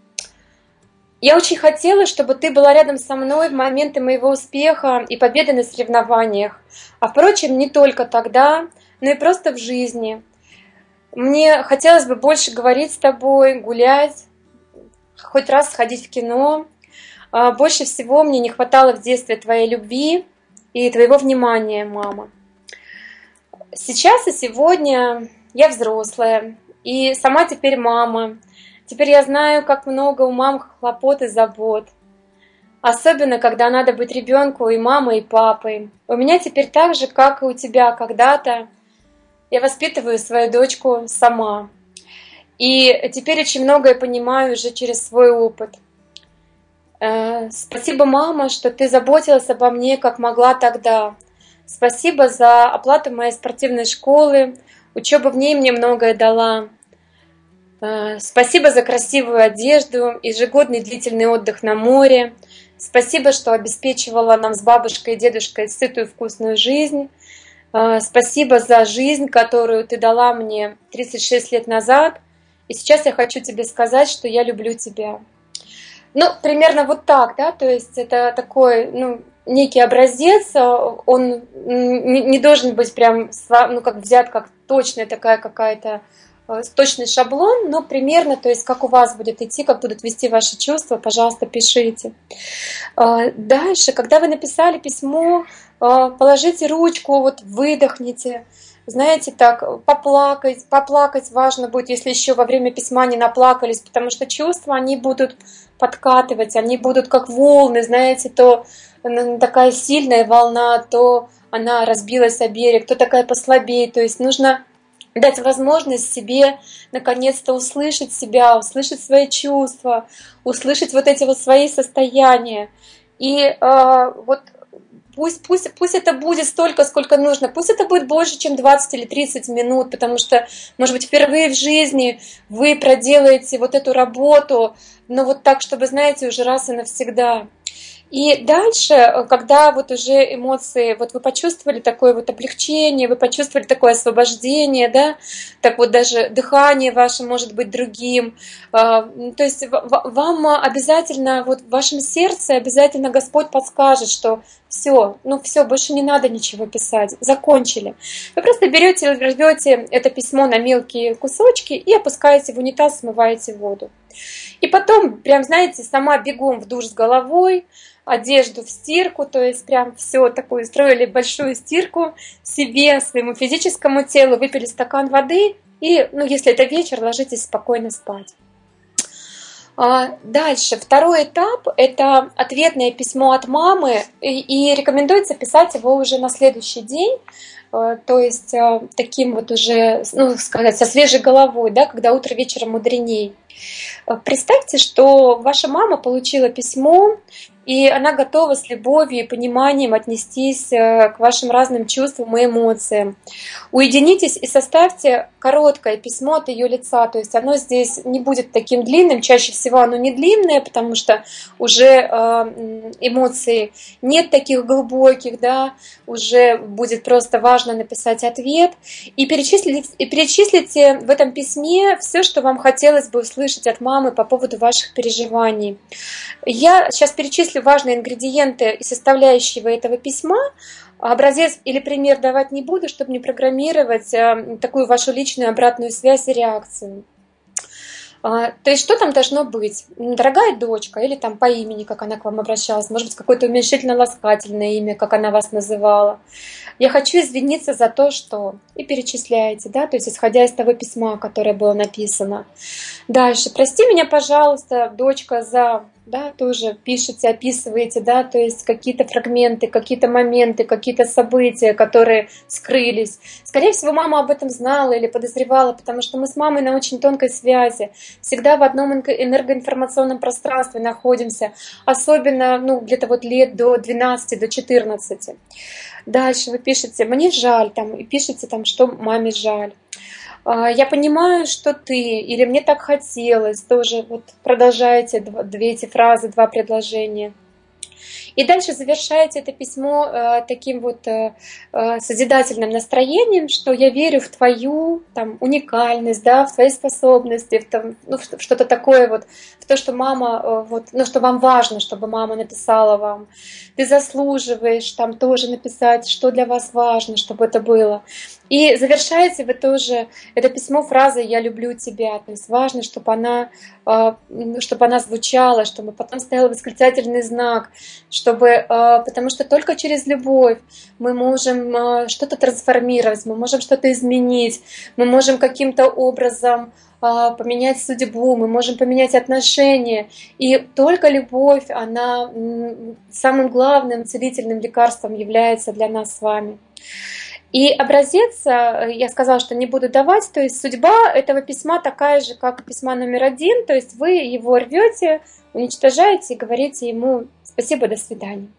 Я очень хотела, чтобы ты была рядом со мной в моменты моего успеха и победы на соревнованиях. А впрочем, не только тогда, но и просто в жизни. Мне хотелось бы больше говорить с тобой, гулять, хоть раз сходить в кино. Больше всего мне не хватало в детстве твоей любви и твоего внимания, мама. Сейчас и сегодня я взрослая, и сама теперь мама. Теперь я знаю, как много у мам хлопот и забот. Особенно, когда надо быть ребенку и мамой, и папой. У меня теперь так же, как и у тебя когда-то. Я воспитываю свою дочку сама. И теперь очень многое понимаю уже через свой опыт. Спасибо, мама, что ты заботилась обо мне, как могла тогда. Спасибо за оплату моей спортивной школы. Учеба в ней мне многое дала. Спасибо за красивую одежду, ежегодный длительный отдых на море. Спасибо, что обеспечивала нам с бабушкой и дедушкой сытую вкусную жизнь. Спасибо за жизнь, которую ты дала мне тридцать шесть лет назад. И сейчас я хочу тебе сказать, что я люблю тебя. Ну, примерно вот так, да, то есть это такой, ну, некий образец, он не должен быть прям, ну, как взят, как точная такая какая-то точный шаблон, но примерно, то есть как у вас будет идти, как будут вести ваши чувства, пожалуйста, пишите. Дальше, когда вы написали письмо, положите ручку, вот выдохните, знаете, так, поплакать, поплакать важно будет, если еще во время письма не наплакались, потому что чувства, они будут подкатывать, они будут как волны, знаете, то такая сильная волна, то она разбилась о берег, то такая послабее, то есть нужно дать возможность себе наконец-то услышать себя, услышать свои чувства, услышать вот эти вот свои состояния. И э, вот пусть, пусть, пусть это будет столько, сколько нужно, пусть это будет больше, чем двадцать или тридцать минут, потому что, может быть, впервые в жизни вы проделаете вот эту работу, но вот так, чтобы, знаете, уже раз и навсегда. И дальше, когда вот уже эмоции, вот вы почувствовали такое вот облегчение, вы почувствовали такое освобождение, да, так вот даже дыхание ваше может быть другим, то есть вам обязательно, вот в вашем сердце обязательно Господь подскажет, что все, ну все, больше не надо ничего писать, закончили. Вы просто берете, рвете это письмо на мелкие кусочки и опускаете в унитаз, смываете воду. И потом, прям, знаете, сама бегом в душ с головой, одежду в стирку, то есть прям все такое, строили большую стирку себе, своему физическому телу, выпили стакан воды и, ну, если это вечер, ложитесь спокойно спать. Дальше, второй этап – это ответное письмо от мамы, и рекомендуется писать его уже на следующий день, то есть таким вот уже, ну, сказать, со свежей головой, да, когда утро вечером мудреней. Представьте, что ваша мама получила письмо, и она готова с любовью и пониманием отнестись к вашим разным чувствам и эмоциям. Уединитесь и составьте короткое письмо от ее лица, то есть оно здесь не будет таким длинным, чаще всего оно не длинное, потому что уже эмоций нет таких глубоких, да, уже будет просто важно написать ответ, и перечислите, и перечислите в этом письме все, что вам хотелось бы услышать от мамы по поводу ваших переживаний. Я сейчас перечислю важные ингредиенты и составляющие этого письма. Образец или пример давать не буду, чтобы не программировать такую вашу личную обратную связь и реакцию. То есть что там должно быть? Дорогая дочка, или там по имени, как она к вам обращалась, может быть, какое-то уменьшительно-ласкательное имя, как она вас называла. Я хочу извиниться за то, что... И перечисляете, да, то есть исходя из того письма, которое было написано. Дальше. Прости меня, пожалуйста, дочка, за... Да, тоже пишете, описываете, да, то есть какие-то фрагменты, какие-то моменты, какие-то события, которые скрылись. Скорее всего, мама об этом знала или подозревала, потому что мы с мамой на очень тонкой связи, всегда в одном энергоинформационном пространстве находимся, особенно, ну, где-то вот лет до двенадцати, до четырнадцати. Дальше вы пишете «мне жаль», там, и пишете, там, что маме жаль. Я понимаю, что ты, или мне так хотелось, тоже вот продолжаете две эти фразы, два предложения. И дальше завершаете это письмо э, таким вот э, созидательным настроением, что я верю в твою там, уникальность, да, в твои способности, в, там, ну, в что-то такое, вот, в то, что мама, э, вот, ну, что вам важно, чтобы мама написала вам. Ты заслуживаешь там тоже написать, что для вас важно, чтобы это было. И завершаете вы тоже это письмо фразой «я люблю тебя». То есть важно, чтобы она, чтобы она звучала, чтобы потом стоял восклицательный знак, чтобы, потому что только через любовь мы можем что-то трансформировать, мы можем что-то изменить, мы можем каким-то образом поменять судьбу, мы можем поменять отношения. И только любовь, она самым главным целительным лекарством является для нас с вами. И образец, я сказала, что не буду давать, то есть судьба этого письма такая же, как письма номер один, то есть вы его рвете, уничтожаете и говорите ему «спасибо, до свидания».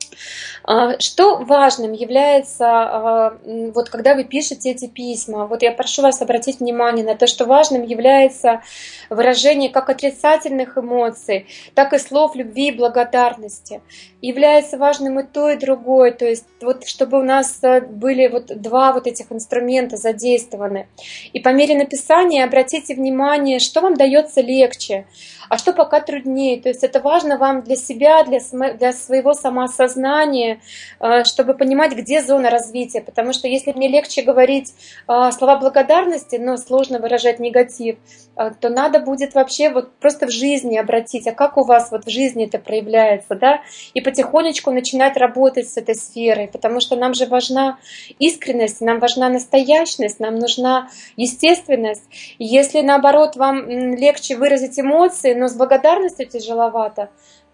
Что важным является, вот когда вы пишете эти письма, вот я прошу вас обратить внимание на то, что важным является выражение как отрицательных эмоций, так и слов любви и благодарности. Является важным и то, и другое, то есть вот чтобы у нас были вот два вот этих инструмента задействованы. И по мере написания обратите внимание, что вам дается легче, а что пока труднее. То есть это важно вам для себя, для, для своего самоосознания, чтобы понимать, где зона развития. Потому что если мне легче говорить слова благодарности, но сложно выражать негатив, то надо будет вообще вот просто в жизни обратить, а как у вас вот в жизни это проявляется, да, и потихонечку начинать работать с этой сферой, потому что нам же важна искренность, нам важна настоящность, нам нужна естественность. И если наоборот вам легче выразить эмоции, но с благодарностью тяжеловато,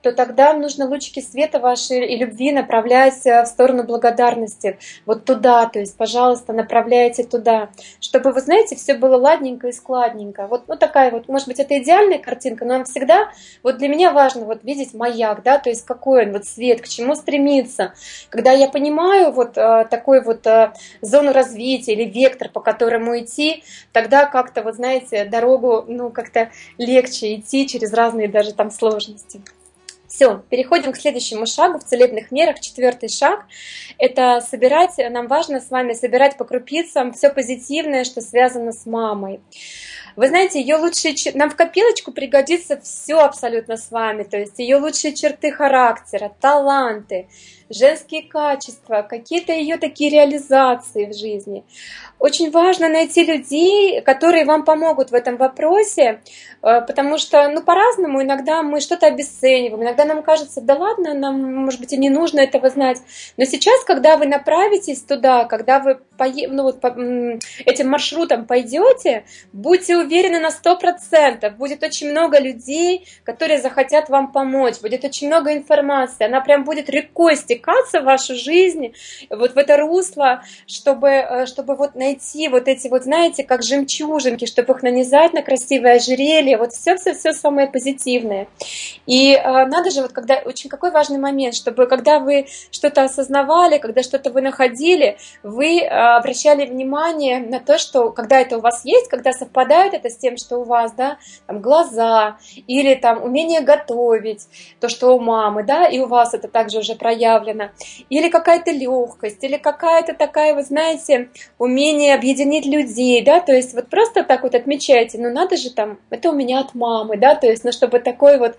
то тогда нужно лучики света вашей и любви направлять в сторону благодарности, вот туда, то есть, пожалуйста, направляйте туда, чтобы, вы знаете, все было ладненько и складненько. Вот, вот такая вот, может быть, это идеальная картинка, но всегда, вот для меня важно вот видеть маяк, да, то есть какой он, вот свет, к чему стремиться. Когда я понимаю вот такой вот зону развития или вектор, по которому идти, тогда как-то, вот знаете, дорогу, ну, как-то легче идти через разные даже там сложности. Все, переходим к следующему шагу в целебных мерах. Четвертый шаг – это собирать, нам важно с вами собирать по крупицам все позитивное, что связано с мамой. Вы знаете, ее лучшие, нам в копилочку пригодится все абсолютно с вами, то есть ее лучшие черты характера, таланты, женские качества, какие-то ее такие реализации в жизни. Очень важно найти людей, которые вам помогут в этом вопросе, потому что, ну, по-разному иногда мы что-то обесцениваем, иногда нам кажется, да ладно, нам, может быть, и не нужно этого знать. Но сейчас, когда вы направитесь туда, когда вы пое... ну, вот, по... этим маршрутом пойдете, будьте уверены на сто процентов, будет очень много людей, которые захотят вам помочь, будет очень много информации, она прям будет рекой стекаться в вашу жизнь, вот в это русло, чтобы, чтобы вот найти вот эти вот, знаете, как жемчужинки, чтобы их нанизать на красивое ожерелье, вот все-все-все самое позитивное. И э, надо же, вот когда, очень какой важный момент, чтобы когда вы что-то осознавали, когда что-то вы находили, вы э, обращали внимание на то, что когда это у вас есть, когда совпадает это с тем, что у вас, да, там глаза, или там умение готовить, то, что у мамы, да, и у вас это также уже проявлено, или какая-то легкость, или какая-то такая, вы знаете, умение объединить людей, да, то есть вот просто так вот отмечайте, ну надо же там, это у меня от мамы, да, то есть, ну чтобы такой вот,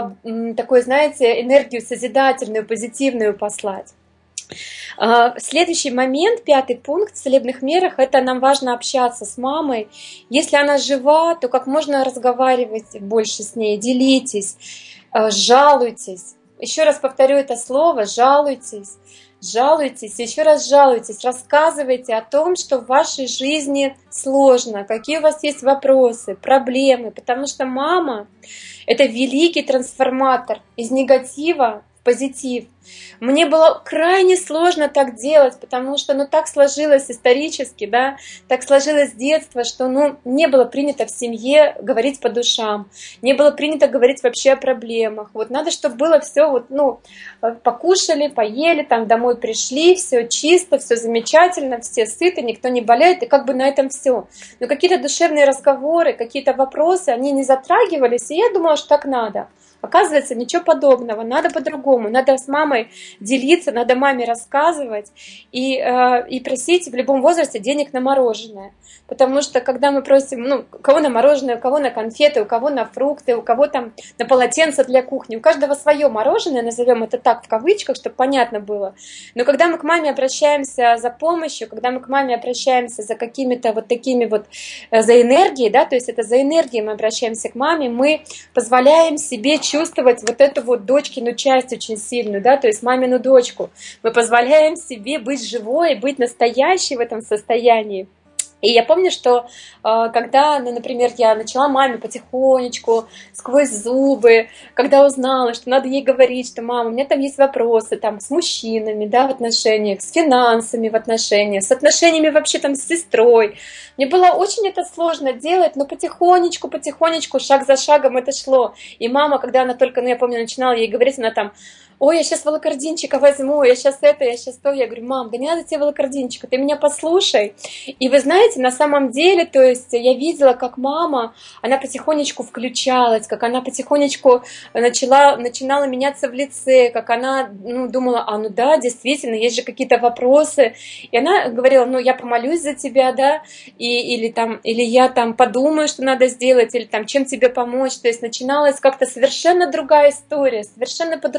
э, такой, знаете, энергию созидательную, позитивную послать. Следующий момент, пятый пункт в целебных мерах, это нам важно общаться с мамой. Если она жива, то как можно разговаривать больше с ней, делитесь, жалуйтесь. Еще раз повторю это слово, жалуйтесь. Жалуйтесь, еще раз жалуйтесь, рассказывайте о том, что в вашей жизни сложно, какие у вас есть вопросы, проблемы, потому что мама – это великий трансформатор из негатива в позитив. Мне было крайне сложно так делать, потому что, ну, так сложилось исторически, да, так сложилось с детства, что, ну, не было принято в семье говорить по душам, не было принято говорить вообще о проблемах. Вот надо, чтобы было все, вот, ну, покушали, поели, там домой пришли, все чисто, все замечательно, все сыты, никто не болеет, и как бы на этом все. Но какие-то душевные разговоры, какие-то вопросы, они не затрагивались, и я думала, что так надо. Оказывается, ничего подобного, надо по-другому, надо с мамой делиться, надо маме рассказывать и, э, и просить в любом возрасте денег на мороженое. Потому что когда мы просим, ну, у кого на мороженое, у кого на конфеты, у кого на фрукты, у кого там на полотенце для кухни, у каждого свое мороженое, назовем это так в кавычках, чтобы понятно было. Но когда мы к маме обращаемся за помощью, когда мы к маме обращаемся за какими-то вот такими вот, за энергией, да, то есть это за энергией мы обращаемся к маме, мы позволяем себе чувствовать вот эту вот дочкину часть очень сильную, да, то есть мамину дочку. Мы позволяем себе быть живой, быть настоящей в этом состоянии. И я помню, что когда, ну, например, я начала маме потихонечку, сквозь зубы, когда узнала, что надо ей говорить, что мама, у меня там есть вопросы там, с мужчинами, да, в отношениях, с финансами в отношениях, с отношениями вообще там с сестрой. Мне было очень это сложно делать, но потихонечку, потихонечку, шаг за шагом это шло. И мама, когда она только, ну, я помню, начинала ей говорить, она там: ой, я сейчас волокординчика возьму, я сейчас это, я сейчас то. Я говорю: мам, да не надо тебе волокординчика, ты меня послушай. И вы знаете, на самом деле, то есть я видела, как мама, она потихонечку включалась, как она потихонечку начала, начинала меняться в лице, как она, ну, думала: а, ну да, действительно, есть же какие-то вопросы. И она говорила: ну, я помолюсь за тебя, да, и, или, там, или я там подумаю, что надо сделать, или там, чем тебе помочь. То есть начиналась как-то совершенно другая история, совершенно по-другому.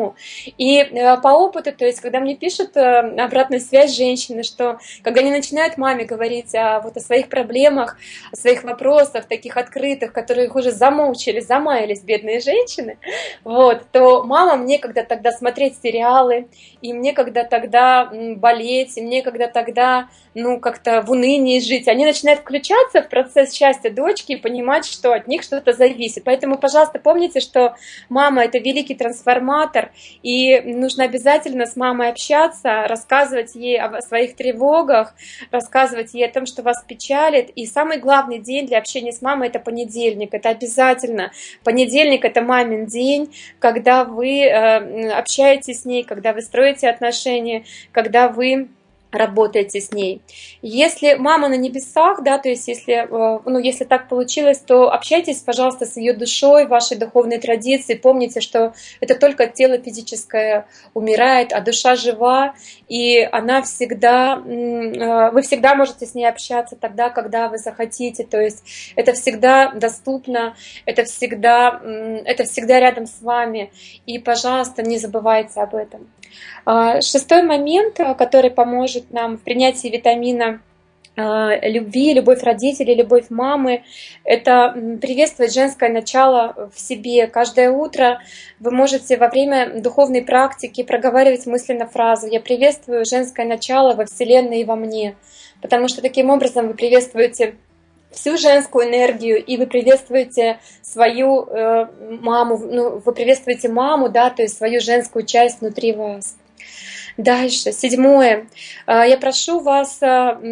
маму. И по опыту, то есть, когда мне пишут обратную связь женщины, что когда они начинают маме говорить о, вот, о своих проблемах, о своих вопросах, таких открытых, которые их уже замучили, замаялись бедные женщины, вот, то мама мне когда тогда смотреть сериалы, и мне когда тогда болеть, и мне когда тогда, ну, как-то в унынии жить. Они начинают включаться в процесс счастья дочки и понимать, что от них что-то зависит. Поэтому, пожалуйста, помните, что мама – это великий трансформатор, и нужно обязательно с мамой общаться, рассказывать ей о своих тревогах, рассказывать ей о том, что вас печалит. И самый главный день для общения с мамой – это понедельник. Это обязательно. Понедельник – это мамин день, когда вы общаетесь с ней, когда вы строите отношения, когда вы работаете с ней. Если мама на небесах, да, то есть если, ну, если так получилось, то общайтесь, пожалуйста, с ее душой, вашей духовной традиции. Помните, что это только тело физическое умирает, а душа жива, и она всегда, вы всегда можете с ней общаться тогда, когда вы захотите. То есть это всегда доступно, это всегда, это всегда рядом с вами. И, пожалуйста, не забывайте об этом. Шестой момент, который поможет нам в принятии витамина любви, любовь родителей, любовь мамы, это приветствовать женское начало в себе. Каждое утро вы можете во время духовной практики проговаривать мысленно фразу «Я приветствую женское начало во Вселенной и во мне», потому что таким образом вы приветствуете всю женскую энергию, и вы приветствуете свою э, маму, ну, вы приветствуете маму, да, то есть свою женскую часть внутри вас. Дальше, седьмое. Я прошу вас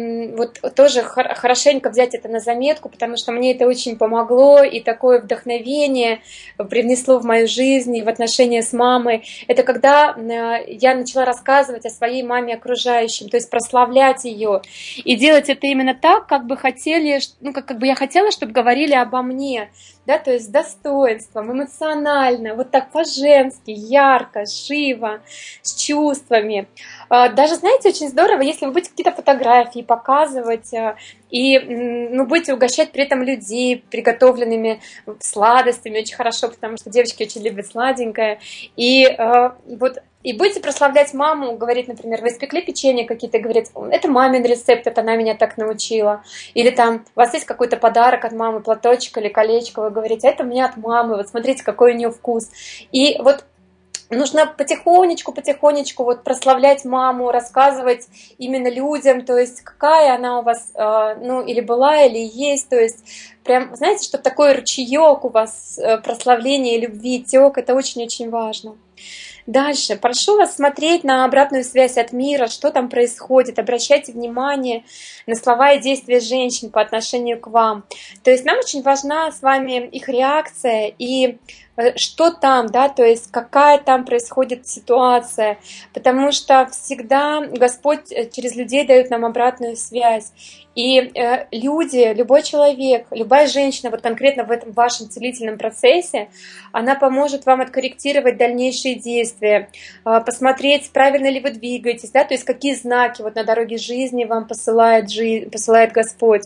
вот тоже хорошенько взять это на заметку, потому что мне это очень помогло, и такое вдохновение привнесло в мою жизнь и в отношения с мамой. Это когда я начала рассказывать о своей маме окружающим, то есть прославлять ее, и делать это именно так, как бы хотели, ну, как, как бы я хотела, чтобы говорили обо мне. Да, то есть с достоинством, эмоционально, вот так по-женски, ярко, живо, с чувствами. Даже, знаете, очень здорово, если вы будете какие-то фотографии показывать и, ну, будете угощать при этом людей приготовленными сладостями, очень хорошо, потому что девочки очень любят сладенькое. И, и вот И будете прославлять маму, говорить, например, вы испекли печенье какие-то, говорить, это мамин рецепт, это она меня так научила. Или там у вас есть какой-то подарок от мамы, платочек или колечко, вы говорите, это мне от мамы, вот смотрите, какой у нее вкус. И вот нужно потихонечку, потихонечку вот прославлять маму, рассказывать именно людям, то есть какая она у вас, ну, или была, или есть, то есть прям, знаете, чтобы такой ручеек у вас прославления и любви тек, это очень-очень важно. Дальше. Прошу вас смотреть на обратную связь от мира, что там происходит. Обращайте внимание на слова и действия женщин по отношению к вам. То есть нам очень важна с вами их реакция и что там, да, то есть какая там происходит ситуация, потому что всегда Господь через людей дает нам обратную связь. И люди, любой человек, любая женщина, вот конкретно в этом вашем целительном процессе, она поможет вам откорректировать дальнейшие действия, посмотреть, правильно ли вы двигаетесь, да, то есть какие знаки вот на дороге жизни вам посылает, жизнь, посылает Господь.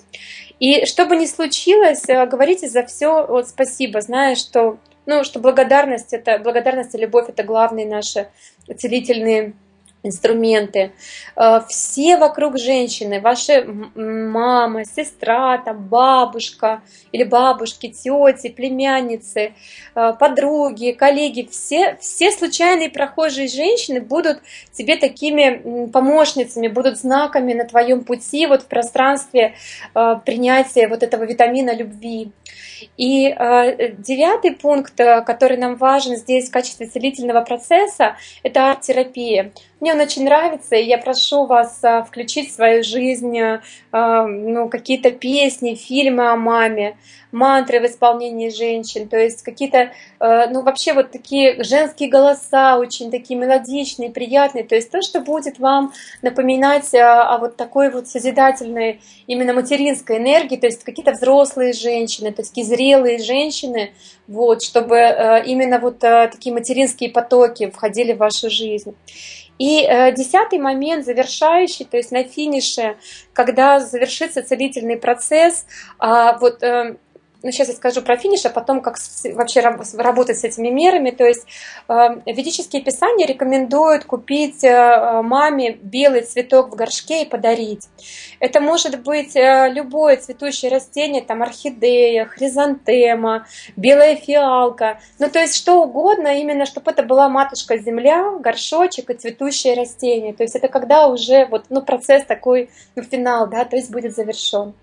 И что бы ни случилось, говорите за все вот спасибо, зная, что Ну, что благодарность, это, благодарность и любовь – это главные наши целительные инструменты. Все вокруг женщины, ваши мама, сестра, там, бабушка или бабушки, тети, племянницы, подруги, коллеги, все, все случайные прохожие женщины будут тебе такими помощницами, будут знаками на твоем пути вот в пространстве принятия вот этого витамина любви. И э, девятый пункт, который нам важен здесь в качестве целительного процесса, это арт-терапия. Мне он очень нравится, и я прошу вас э, включить в свою жизнь э, ну, какие-то песни, фильмы о маме, мантры в исполнении женщин, то есть какие-то, э, ну вообще вот такие женские голоса, очень такие мелодичные, приятные, то есть то, что будет вам напоминать о, о вот такой вот созидательной, именно материнской энергии, то есть какие-то взрослые женщины, то есть такие зрелые женщины, вот, чтобы э, именно вот э, такие материнские потоки входили в вашу жизнь. И э, десятый момент, завершающий, то есть на финише, когда завершится целительный процесс, э, вот э, ну, сейчас я скажу про финиш, а потом как вообще работать с этими мерами. То есть ведические писания рекомендуют купить маме белый цветок в горшке и подарить. Это может быть любое цветущее растение, там орхидея, хризантема, белая фиалка. Ну, то есть что угодно, именно чтобы это была матушка-земля, горшочек и цветущее растение. То есть это когда уже вот, ну, процесс такой, ну, финал, да, то есть будет завершен.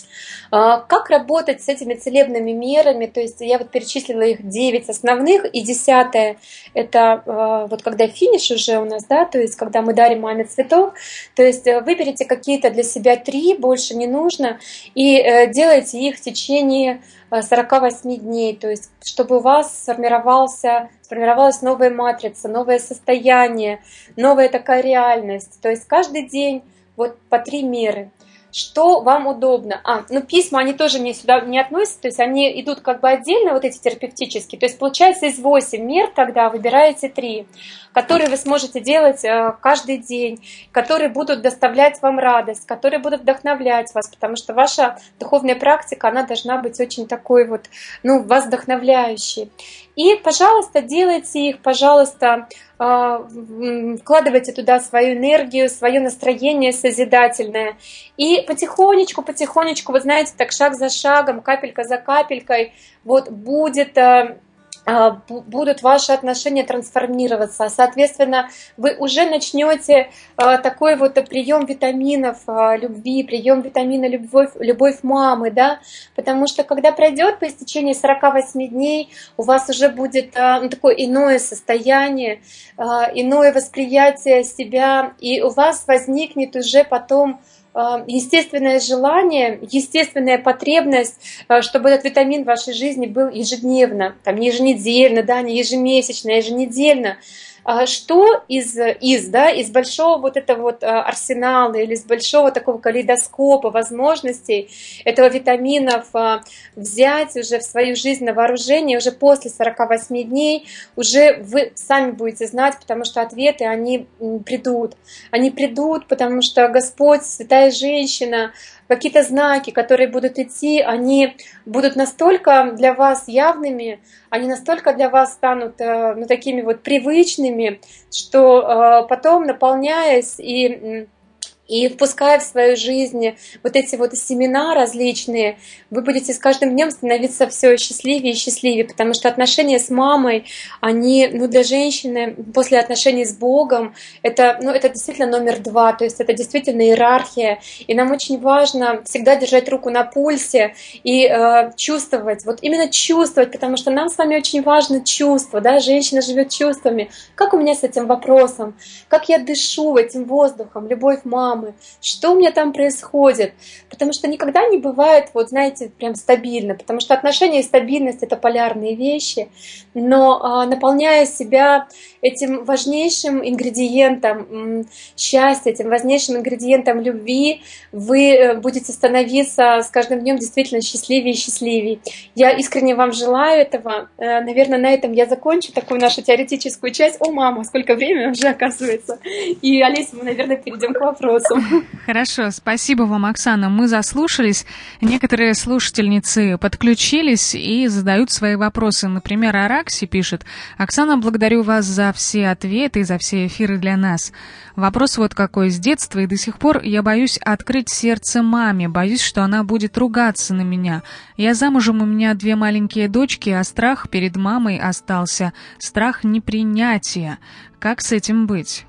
Как работать с этими целебными мерами? То есть я вот перечислила их девять основных, и десятое – это вот когда финиш уже у нас, да, то есть когда мы дарим маме цветок, то есть выберите какие-то для себя три, больше не нужно, и делайте их в течение сорока восьми дней, то есть чтобы у вас сформировался, сформировалась новая матрица, новое состояние, новая такая реальность. То есть каждый день вот по три меры. Что вам удобно? А, ну письма, они тоже не сюда не относятся, то есть они идут как бы отдельно, вот эти терапевтические. То есть получается из восьми мер тогда выбираете три, которые вы сможете делать каждый день, которые будут доставлять вам радость, которые будут вдохновлять вас, потому что ваша духовная практика, она должна быть очень такой вот, ну, вас вдохновляющей. И, пожалуйста, делайте их, пожалуйста, вкладывайте туда свою энергию, свое настроение созидательное. И потихонечку, потихонечку, вы знаете, так шаг за шагом, капелька за капелькой, вот будет... будут ваши отношения трансформироваться. Соответственно, вы уже начнете такой вот прием витаминов любви, прием витамина любовь, любовь мамы, да, потому что когда пройдет по истечении сорока восьми дней, у вас уже будет ну, такое иное состояние, иное восприятие себя, и у вас возникнет уже потом естественное желание, естественная потребность, чтобы этот витамин в вашей жизни был ежедневно, там, не еженедельно, да, не ежемесячно, а еженедельно. Что из, из, да, из большого вот этого вот арсенала или из большого такого калейдоскопа возможностей этого витаминов взять уже в свою жизнь на вооружение уже после сорока восьми дней, уже вы сами будете знать, потому что ответы, они придут. Они придут, потому что Господь, Святая Женщина, какие-то знаки, которые будут идти, они будут настолько для вас явными, они настолько для вас станут ну, такими вот привычными, что потом, наполняясь и... И впуская в свою жизнь вот эти вот семена различные, вы будете с каждым днем становиться все счастливее и счастливее, потому что отношения с мамой, они, ну, для женщины после отношений с Богом, это, ну, это действительно номер два, то есть это действительно иерархия, и нам очень важно всегда держать руку на пульсе и э, чувствовать, вот именно чувствовать, потому что нам с вами очень важно чувство, да, женщина живет чувствами. Как у меня с этим вопросом? Как я дышу этим воздухом, любовь мамы? Что у меня там происходит? Потому что никогда не бывает, вот знаете, прям стабильно, потому что отношения и стабильность — это полярные вещи, но а, наполняя себя этим важнейшим ингредиентом счастья, этим важнейшим ингредиентом любви, вы будете становиться с каждым днем действительно счастливее и счастливее. Я искренне вам желаю этого. Наверное, на этом я закончу такую нашу теоретическую часть. О, мама, сколько времени уже оказывается. И, Олеся, мы, наверное, перейдем к вопросу. Хорошо, спасибо вам, Оксана. Мы заслушались. Некоторые слушательницы подключились и задают свои вопросы. Например, Аракси пишет: «Оксана, благодарю вас за все ответы и за все эфиры для нас. Вопрос вот какой. С детства и до сих пор я боюсь открыть сердце маме, боюсь, что она будет ругаться на меня. Я замужем, у меня две маленькие дочки, а страх перед мамой остался, страх непринятия. Как с этим быть?»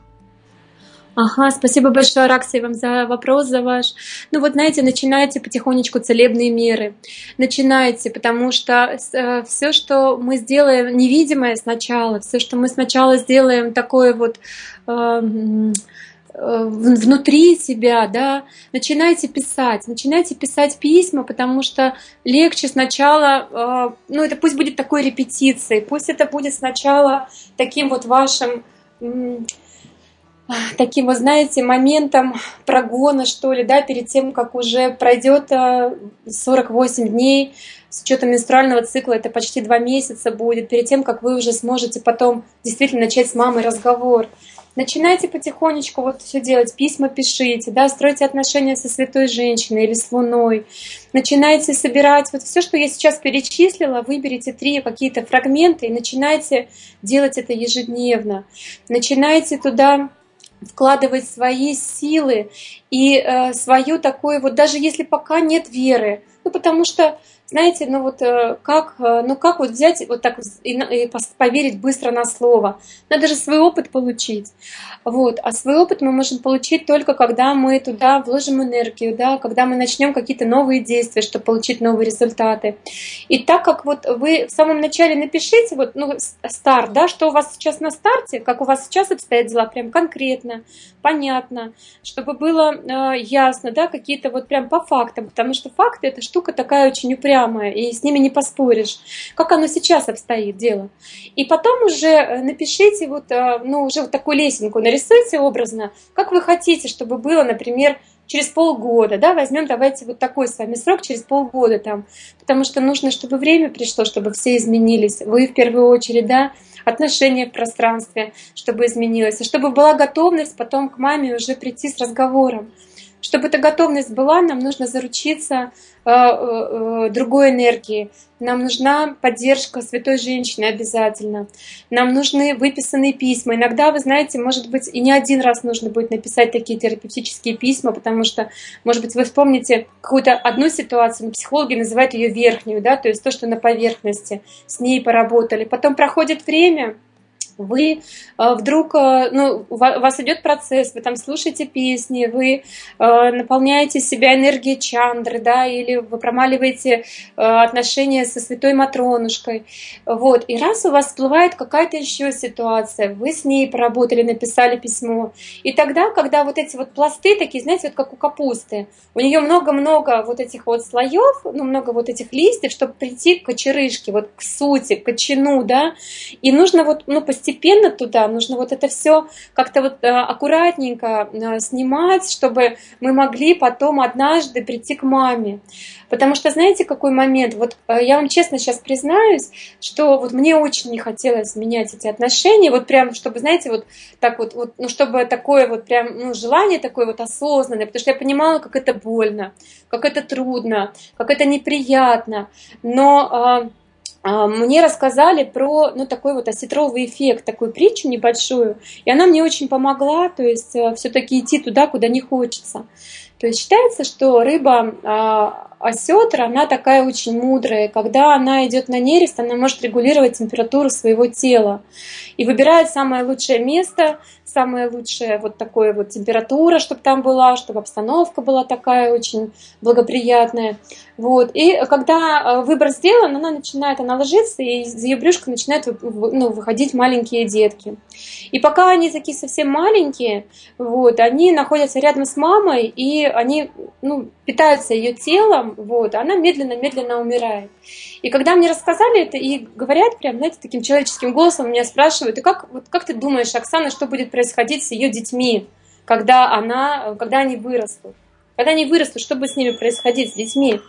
Ага, спасибо большое, Араксия, вам за вопрос, за ваш. Ну вот, знаете, начинайте потихонечку целебные меры. Начинайте, потому что э, все, что мы сделаем невидимое сначала, все, что мы сначала сделаем такое вот э, э, внутри себя, да, начинайте писать, начинайте писать письма, потому что легче сначала, э, ну это пусть будет такой репетицией, пусть это будет сначала таким вот вашим... Э, таким, вы знаете, моментом прогона, что ли, да, перед тем, как уже пройдет сорок восемь дней, с учетом менструального цикла это почти два месяца будет, перед тем, как вы уже сможете потом действительно начать с мамой разговор. Начинайте потихонечку вот все делать, письма пишите, да, стройте отношения со святой женщиной или с Луной. Начинайте собирать вот все, что я сейчас перечислила, выберите три какие-то фрагменты и начинайте делать это ежедневно. Начинайте туда вкладывать свои силы и э, свою такую вот, даже если пока нет веры, ну потому что, знаете, ну вот э, как, э, ну как вот взять вот так и, и поверить быстро на слово? Надо же свой опыт получить, вот. А свой опыт мы можем получить только когда мы туда вложим энергию, да, когда мы начнем какие-то новые действия, чтобы получить новые результаты. И так как вот вы в самом начале напишите вот, ну, старт, да, что у вас сейчас на старте, как у вас сейчас обстоят дела, прям конкретно, понятно, чтобы было э, ясно, да, какие-то вот прям по фактам, потому что факты — это штука такая очень упрямая, и с ними не поспоришь. Как оно сейчас обстоит дело. И потом уже напишите вот, э, ну, уже вот такую лесенку, нарисуйте образно, как вы хотите, чтобы было, например, через полгода, да, возьмем, давайте вот такой с вами срок, через полгода там, потому что нужно, чтобы время пришло, чтобы все изменились, вы в первую очередь, да, отношения в пространстве, чтобы изменилось, и чтобы была готовность потом к маме уже прийти с разговором. Чтобы эта готовность была, нам нужно заручиться э, э, другой энергией. Нам нужна поддержка святой женщины обязательно. Нам нужны выписанные письма. Иногда, вы знаете, может быть, и не один раз нужно будет написать такие терапевтические письма, потому что, может быть, вы вспомните какую-то одну ситуацию, но психологи называют ее верхнюю, да, то есть то, что на поверхности, с ней поработали. Потом проходит время, вы вдруг, ну, у вас идет процесс, вы там слушаете песни, вы наполняете себя энергией чандры, да, или вы промаливаете отношения со святой Матронушкой, вот, и раз у вас всплывает какая-то еще ситуация, вы с ней поработали, написали письмо, и тогда, когда вот эти вот пласты такие, знаете, вот как у капусты, у нее много-много вот этих вот слоев, ну, много вот этих листьев, чтобы прийти к кочерышке, вот к сути, к кочану, да, и нужно вот, ну, постепенно Постепенно туда нужно вот это все как-то вот аккуратненько снимать, чтобы мы могли потом однажды прийти к маме. Потому что знаете, какой момент? Вот я вам честно сейчас признаюсь, что вот мне очень не хотелось менять эти отношения, вот прям, чтобы, знаете, вот так вот, вот ну, чтобы такое вот прям, ну, желание такое вот осознанное, потому что я понимала, как это больно, как это трудно, как это неприятно, но мне рассказали про, ну, такой вот осетровый эффект, такую притчу небольшую, и она мне очень помогла, то есть все-таки идти туда, куда не хочется. То есть считается, что рыба осетр, она такая очень мудрая. Когда она идет на нерест, она может регулировать температуру своего тела и выбирает самое лучшее место, самая лучшая вот такая вот температура, чтобы там была, чтобы обстановка была такая очень благоприятная. Вот. И когда выбор сделан, она начинает, она ложится, и из ее брюшка начинают, ну, выходить маленькие детки. И пока они такие совсем маленькие, вот, они находятся рядом с мамой, и они, ну, питаются ее телом, вот, она медленно-медленно умирает. И когда мне рассказали это, и говорят прям, знаете, таким человеческим голосом, меня спрашивают, и как, вот, как ты думаешь, Оксана, что будет происходить с ее детьми, когда, она, когда они вырастут? Когда они вырастут, что будет с ними происходить, с детьми?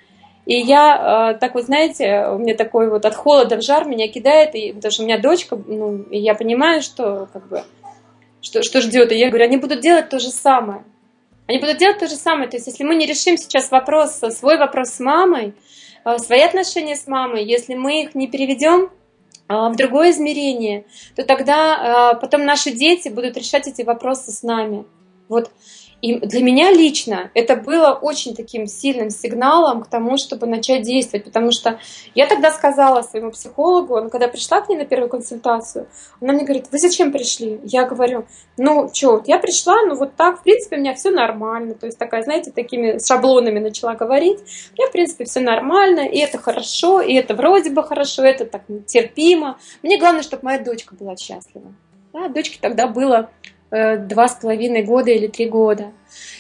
И я, так вот, знаете, у меня такой вот от холода в жар меня кидает, и, потому что у меня дочка, ну, и я понимаю, что, как бы, что, что ждет. И я говорю, они будут делать то же самое. Они будут делать то же самое. То есть, если мы не решим сейчас вопрос, свой вопрос с мамой, свои отношения с мамой, если мы их не переведем в другое измерение, то тогда потом наши дети будут решать эти вопросы с нами. Вот. И для меня лично это было очень таким сильным сигналом к тому, чтобы начать действовать, потому что я тогда сказала своему психологу, ну, когда пришла к ней на первую консультацию, она мне говорит, вы зачем пришли? Я говорю, ну что, я пришла, ну вот так, в принципе, у меня все нормально, то есть такая, знаете, такими шаблонами начала говорить, у меня, в принципе, все нормально, и это хорошо, и это вроде бы хорошо, это так терпимо. Мне главное, чтобы моя дочка была счастлива. Да, дочке тогда было два с половиной года или три года.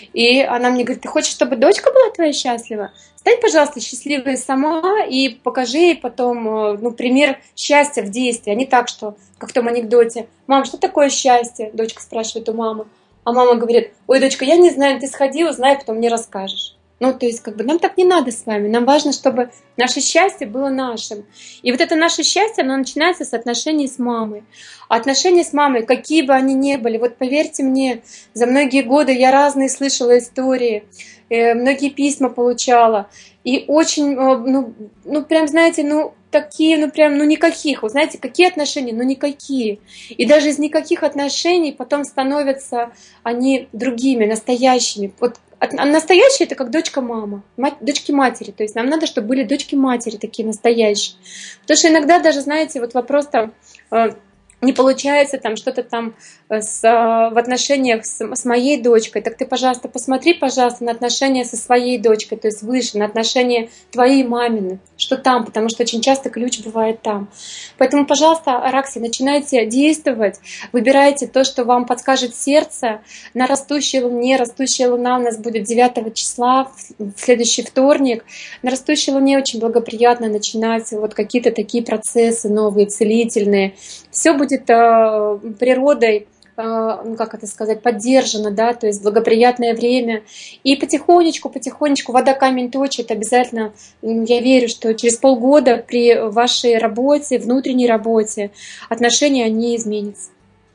И она мне говорит, ты хочешь, чтобы дочка была твоя счастлива? Стань, пожалуйста, счастливой сама и покажи ей потом, ну, пример счастья в действии, а не так, что, как в том анекдоте. Мам, что такое счастье? Дочка спрашивает у мамы. А мама говорит, ой, дочка, я не знаю, ты сходи, узнай, потом мне расскажешь. Ну, то есть, как бы, нам так не надо с вами. Нам важно, чтобы наше счастье было нашим. И вот это наше счастье, оно начинается с отношений с мамой. А отношения с мамой, какие бы они ни были, вот поверьте мне, за многие годы я разные слышала истории, э, многие письма получала. И очень, э, ну, ну, прям, знаете, ну, такие, ну, прям, ну, никаких. Вы знаете, какие отношения? Ну, никакие. И даже из никаких отношений потом становятся они другими, настоящими. Вот а настоящие — это как дочка-мама, мать, дочки-матери. То есть нам надо, чтобы были дочки-матери такие настоящие. Потому что иногда даже, знаете, вот вопрос там э, не получается там что-то там с, в отношениях с, с моей дочкой, так ты, пожалуйста, посмотри, пожалуйста, на отношения со своей дочкой, то есть выше, на отношения твоей мамины, что там, потому что очень часто ключ бывает там. Поэтому, пожалуйста, Аракси, начинайте действовать, выбирайте то, что вам подскажет сердце. На растущей луне, растущая луна у нас будет девятого числа, в следующий вторник. На растущей луне очень благоприятно начинать вот какие-то такие процессы новые, целительные. Все будет э, природой, ну, как это сказать, поддержано, да, то есть благоприятное время. И потихонечку, потихонечку вода камень точит. Обязательно, ну, я верю, что через полгода при вашей работе, внутренней работе, отношения, они изменятся.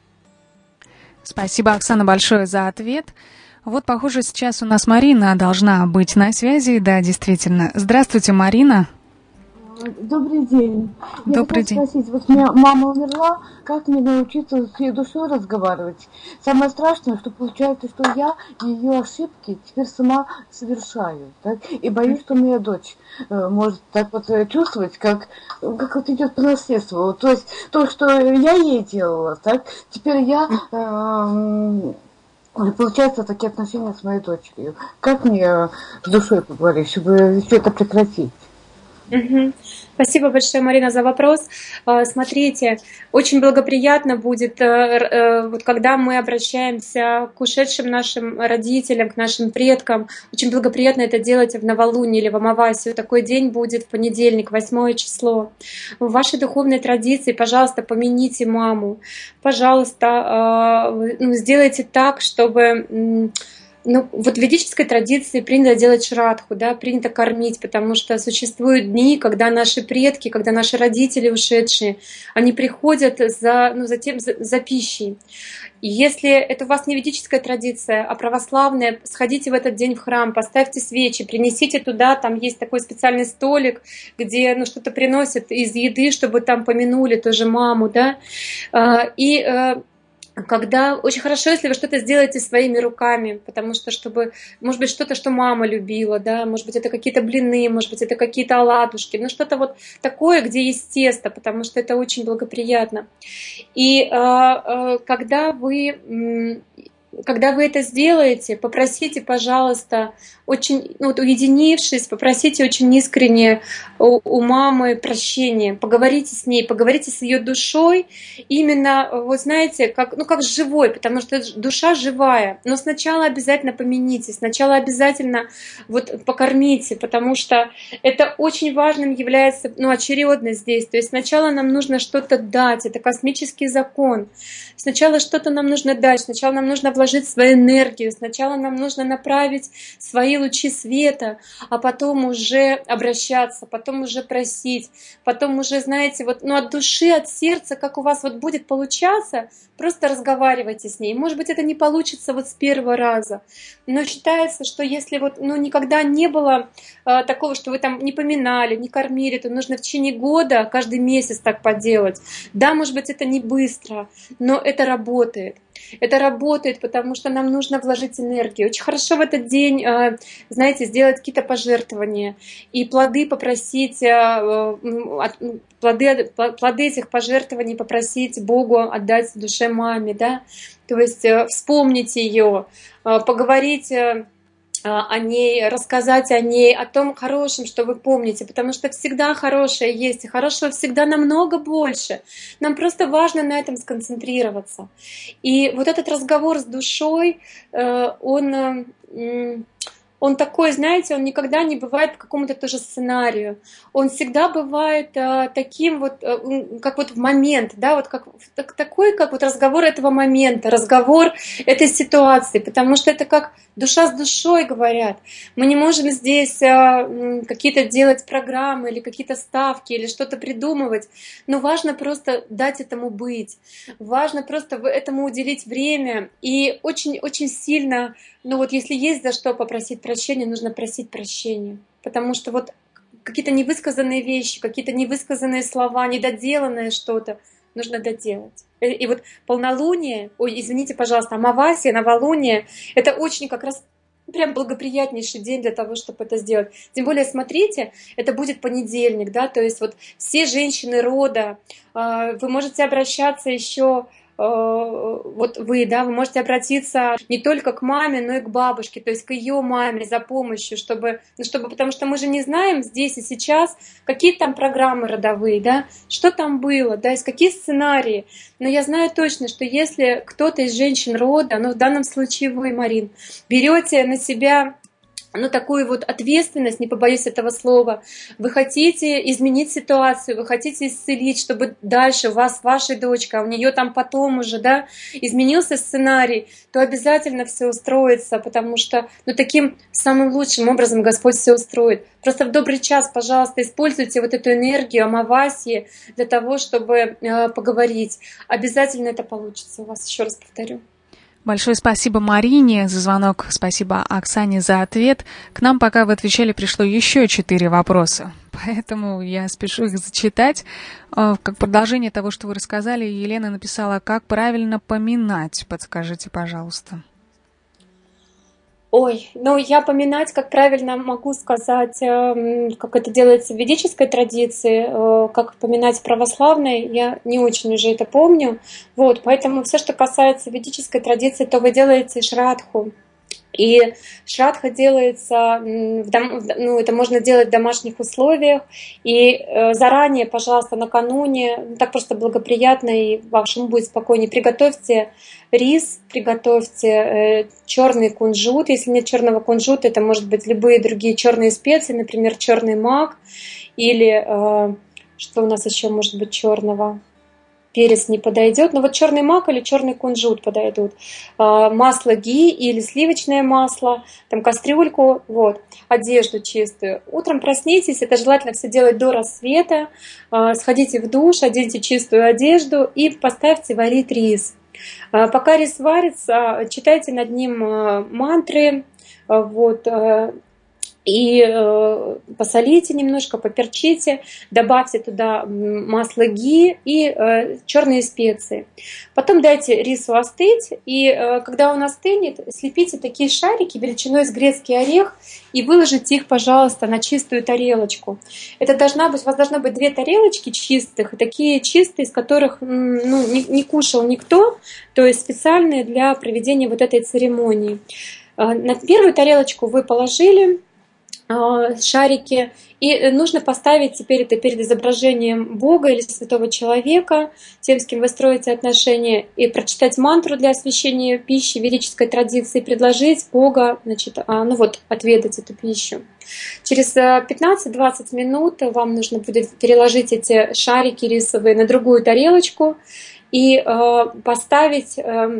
Спасибо, Оксана, большое за ответ. Вот, похоже, сейчас у нас Марина должна быть на связи. Да, действительно. Здравствуйте, Марина. Добрый день. Добрый Я хотела день. спросить, вот у меня мама умерла, как мне научиться с ее душой разговаривать? Самое страшное, что получается, что я ее ошибки теперь сама совершаю, так? И боюсь, что моя дочь э, может так вот чувствовать, как, как вот идет по наследству. То есть то, что я ей делала, так, теперь я... Э, получается, такие отношения с моей дочерью. Как мне с душой поговорить, чтобы все это прекратить? Угу. Спасибо большое, Марина, за вопрос. Смотрите, очень благоприятно будет, вот когда мы обращаемся к ушедшим нашим родителям, к нашим предкам, очень благоприятно это делать в новолуние или в амавасию. Такой день будет в понедельник, восьмое число. В вашей духовной традиции, пожалуйста, помяните маму. Пожалуйста, сделайте так, чтобы... Ну, вот в ведической традиции принято делать шрадху, да, принято кормить, потому что существуют дни, когда наши предки, когда наши родители ушедшие, они приходят за, ну, за, тем, за, за пищей. И если это у вас не ведическая традиция, а православная, сходите в этот день в храм, поставьте свечи, принесите туда, там есть такой специальный столик, где, ну, что-то приносят из еды, чтобы там помянули тоже маму, да, и когда очень хорошо, если вы что-то сделаете своими руками, потому что, чтобы, может быть, что-то, что мама любила, да, может быть, это какие-то блины, может быть, это какие-то оладушки, ну, что-то вот такое, где есть тесто, потому что это очень благоприятно. И э, э, когда вы... Когда вы это сделаете, попросите, пожалуйста, очень, ну, вот уединившись, попросите очень искренне у, у мамы прощения, поговорите с ней, поговорите с ее душой, именно, вот знаете, как, ну, как с живой, потому что душа живая. Но сначала обязательно помяните, сначала обязательно вот покормите, потому что это очень важным является, ну, очередность здесь. То есть сначала нам нужно что-то дать, это космический закон. Сначала что-то нам нужно дать, сначала нам нужно вложить свою энергию, сначала нам нужно направить свои лучи света, а потом уже обращаться, потом уже просить, потом уже, знаете, вот, ну, от души, от сердца, как у вас вот будет получаться, просто разговаривайте с ней. Может быть, это не получится вот с первого раза, но считается, что если вот, ну, никогда не было э, такого, что вы там не поминали, не кормили, то нужно в течение года, каждый месяц так поделать. Да, может быть, это не быстро, но это работает. Это работает, потому что нам нужно вложить энергию. Очень хорошо в этот день, знаете, сделать какие-то пожертвования и плоды попросить, плоды, плоды этих пожертвований попросить Богу отдать душе маме, да? То есть вспомнить ее, поговорить о ней, рассказать о ней, о том хорошем, что вы помните, потому что всегда хорошее есть, и хорошего всегда намного больше. Нам просто важно на этом сконцентрироваться. И вот этот разговор с душой, он, он он такой, знаете, он никогда не бывает по какому-то тоже сценарию. Он всегда бывает а, таким вот, а, как вот в момент, да, вот как, так, такой, как вот разговор этого момента, разговор этой ситуации, потому что это как душа с душой, говорят. Мы не можем здесь а, какие-то делать программы или какие-то ставки или что-то придумывать, но важно просто дать этому быть, важно просто этому уделить время и очень-очень сильно, ну вот если есть за что попросить прощения, нужно просить прощения, потому что вот какие-то невысказанные вещи, какие-то невысказанные слова, недоделанное что-то нужно доделать. И, и вот полнолуние, ой, извините, пожалуйста, амавасия, новолуние, это очень как раз прям благоприятнейший день для того, чтобы это сделать. Тем более, смотрите, это будет понедельник, да, то есть вот все женщины рода, вы можете обращаться еще, вот вы, да, вы можете обратиться не только к маме, но и к бабушке, то есть к ее маме за помощью, чтобы, ну, чтобы, потому что мы же не знаем здесь и сейчас, какие там программы родовые, да, что там было, да, есть какие сценарии. Но я знаю точно, что если кто-то из женщин рода, ну в данном случае вы, Марин, берете на себя, ну, такую вот ответственность, не побоюсь этого слова, вы хотите изменить ситуацию, вы хотите исцелить, чтобы дальше у вас, вашей дочкой, а у нее там потом уже, да, изменился сценарий, то обязательно все устроится, потому что, ну, таким самым лучшим образом Господь все устроит. Просто в добрый час, пожалуйста, используйте вот эту энергию амавасии для того, чтобы э, поговорить. Обязательно это получится у вас, еще раз повторю. Большое спасибо Марине за звонок, спасибо Оксане за ответ. К нам, пока вы отвечали, пришло еще четыре вопроса, поэтому я спешу их зачитать. Как продолжение того, что вы рассказали, Елена написала, как правильно поминать, подскажите, пожалуйста. Ой, ну я поминать, как правильно могу сказать, как это делается в ведической традиции, как поминать в православной, я не очень уже это помню. Вот, поэтому все, что касается ведической традиции, то вы делаете шрадху. И шрадха делается, в дом, ну, это можно делать в домашних условиях. И заранее, пожалуйста, накануне, так просто благоприятно, и вашему будет спокойнее, приготовьте рис, приготовьте э, черный кунжут. Если нет черного кунжута, это может быть любые другие черные специи, например, черный мак, или э, что у нас еще может быть черного? Перец не подойдет, но вот черный мак или черный кунжут подойдут. Масло ги или сливочное масло, там кастрюльку, вот, одежду чистую. Утром проснитесь, это желательно все делать до рассвета. Сходите в душ, оденьте чистую одежду и поставьте варить рис. Пока рис варится, читайте над ним мантры, вот, и э, посолите немножко, поперчите, добавьте туда масло ги и э, черные специи. Потом дайте рису остыть, и э, когда он остынет, слепите такие шарики величиной с грецкий орех и выложите их, пожалуйста, на чистую тарелочку. Это должна быть, у вас должно быть две тарелочки чистых, такие чистые, из которых ну, не, не кушал никто, то есть специальные для проведения вот этой церемонии. На первую тарелочку вы положили шарики, и нужно поставить теперь это перед изображением Бога или святого человека, тем, с кем вы строите отношения, и прочитать мантру для освящения пищи ведической традиции, предложить Бога, значит, ну вот, отведать эту пищу. Через пятнадцать-двадцать минут вам нужно будет переложить эти шарики рисовые на другую тарелочку и поставить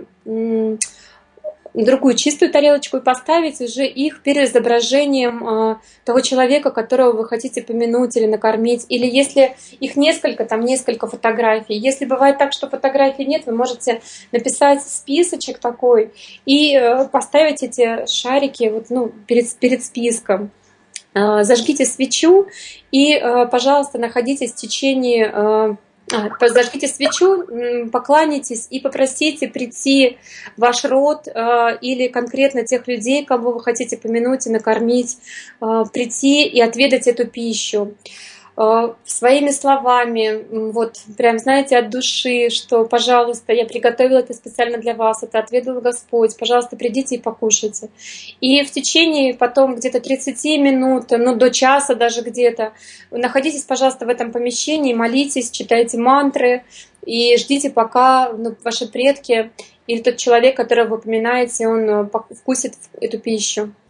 другую чистую тарелочку и поставить уже их перед изображением э, того человека, которого вы хотите помянуть или накормить. Или если их несколько, там несколько фотографий. Если бывает так, что фотографий нет, вы можете написать списочек такой и э, поставить эти шарики вот, ну, перед, перед списком. Э, зажгите свечу и, э, пожалуйста, находитесь в течение... Э, Зажгите свечу, покланяйтесь и попросите прийти в ваш род э, или конкретно тех людей, кого вы хотите помянуть и накормить, э, прийти и отведать эту пищу. Э, своими словами, вот прям, знаете, от души, что, пожалуйста, я приготовила это специально для вас, это отведал Господь, пожалуйста, придите и покушайте. И в течение потом где-то тридцать минут, ну до часа даже где-то, находитесь, пожалуйста, в этом помещении, молитесь, читайте мантры и ждите, пока ну, ваши предки или тот человек, которого вы поминаете, он вкусит эту пищу.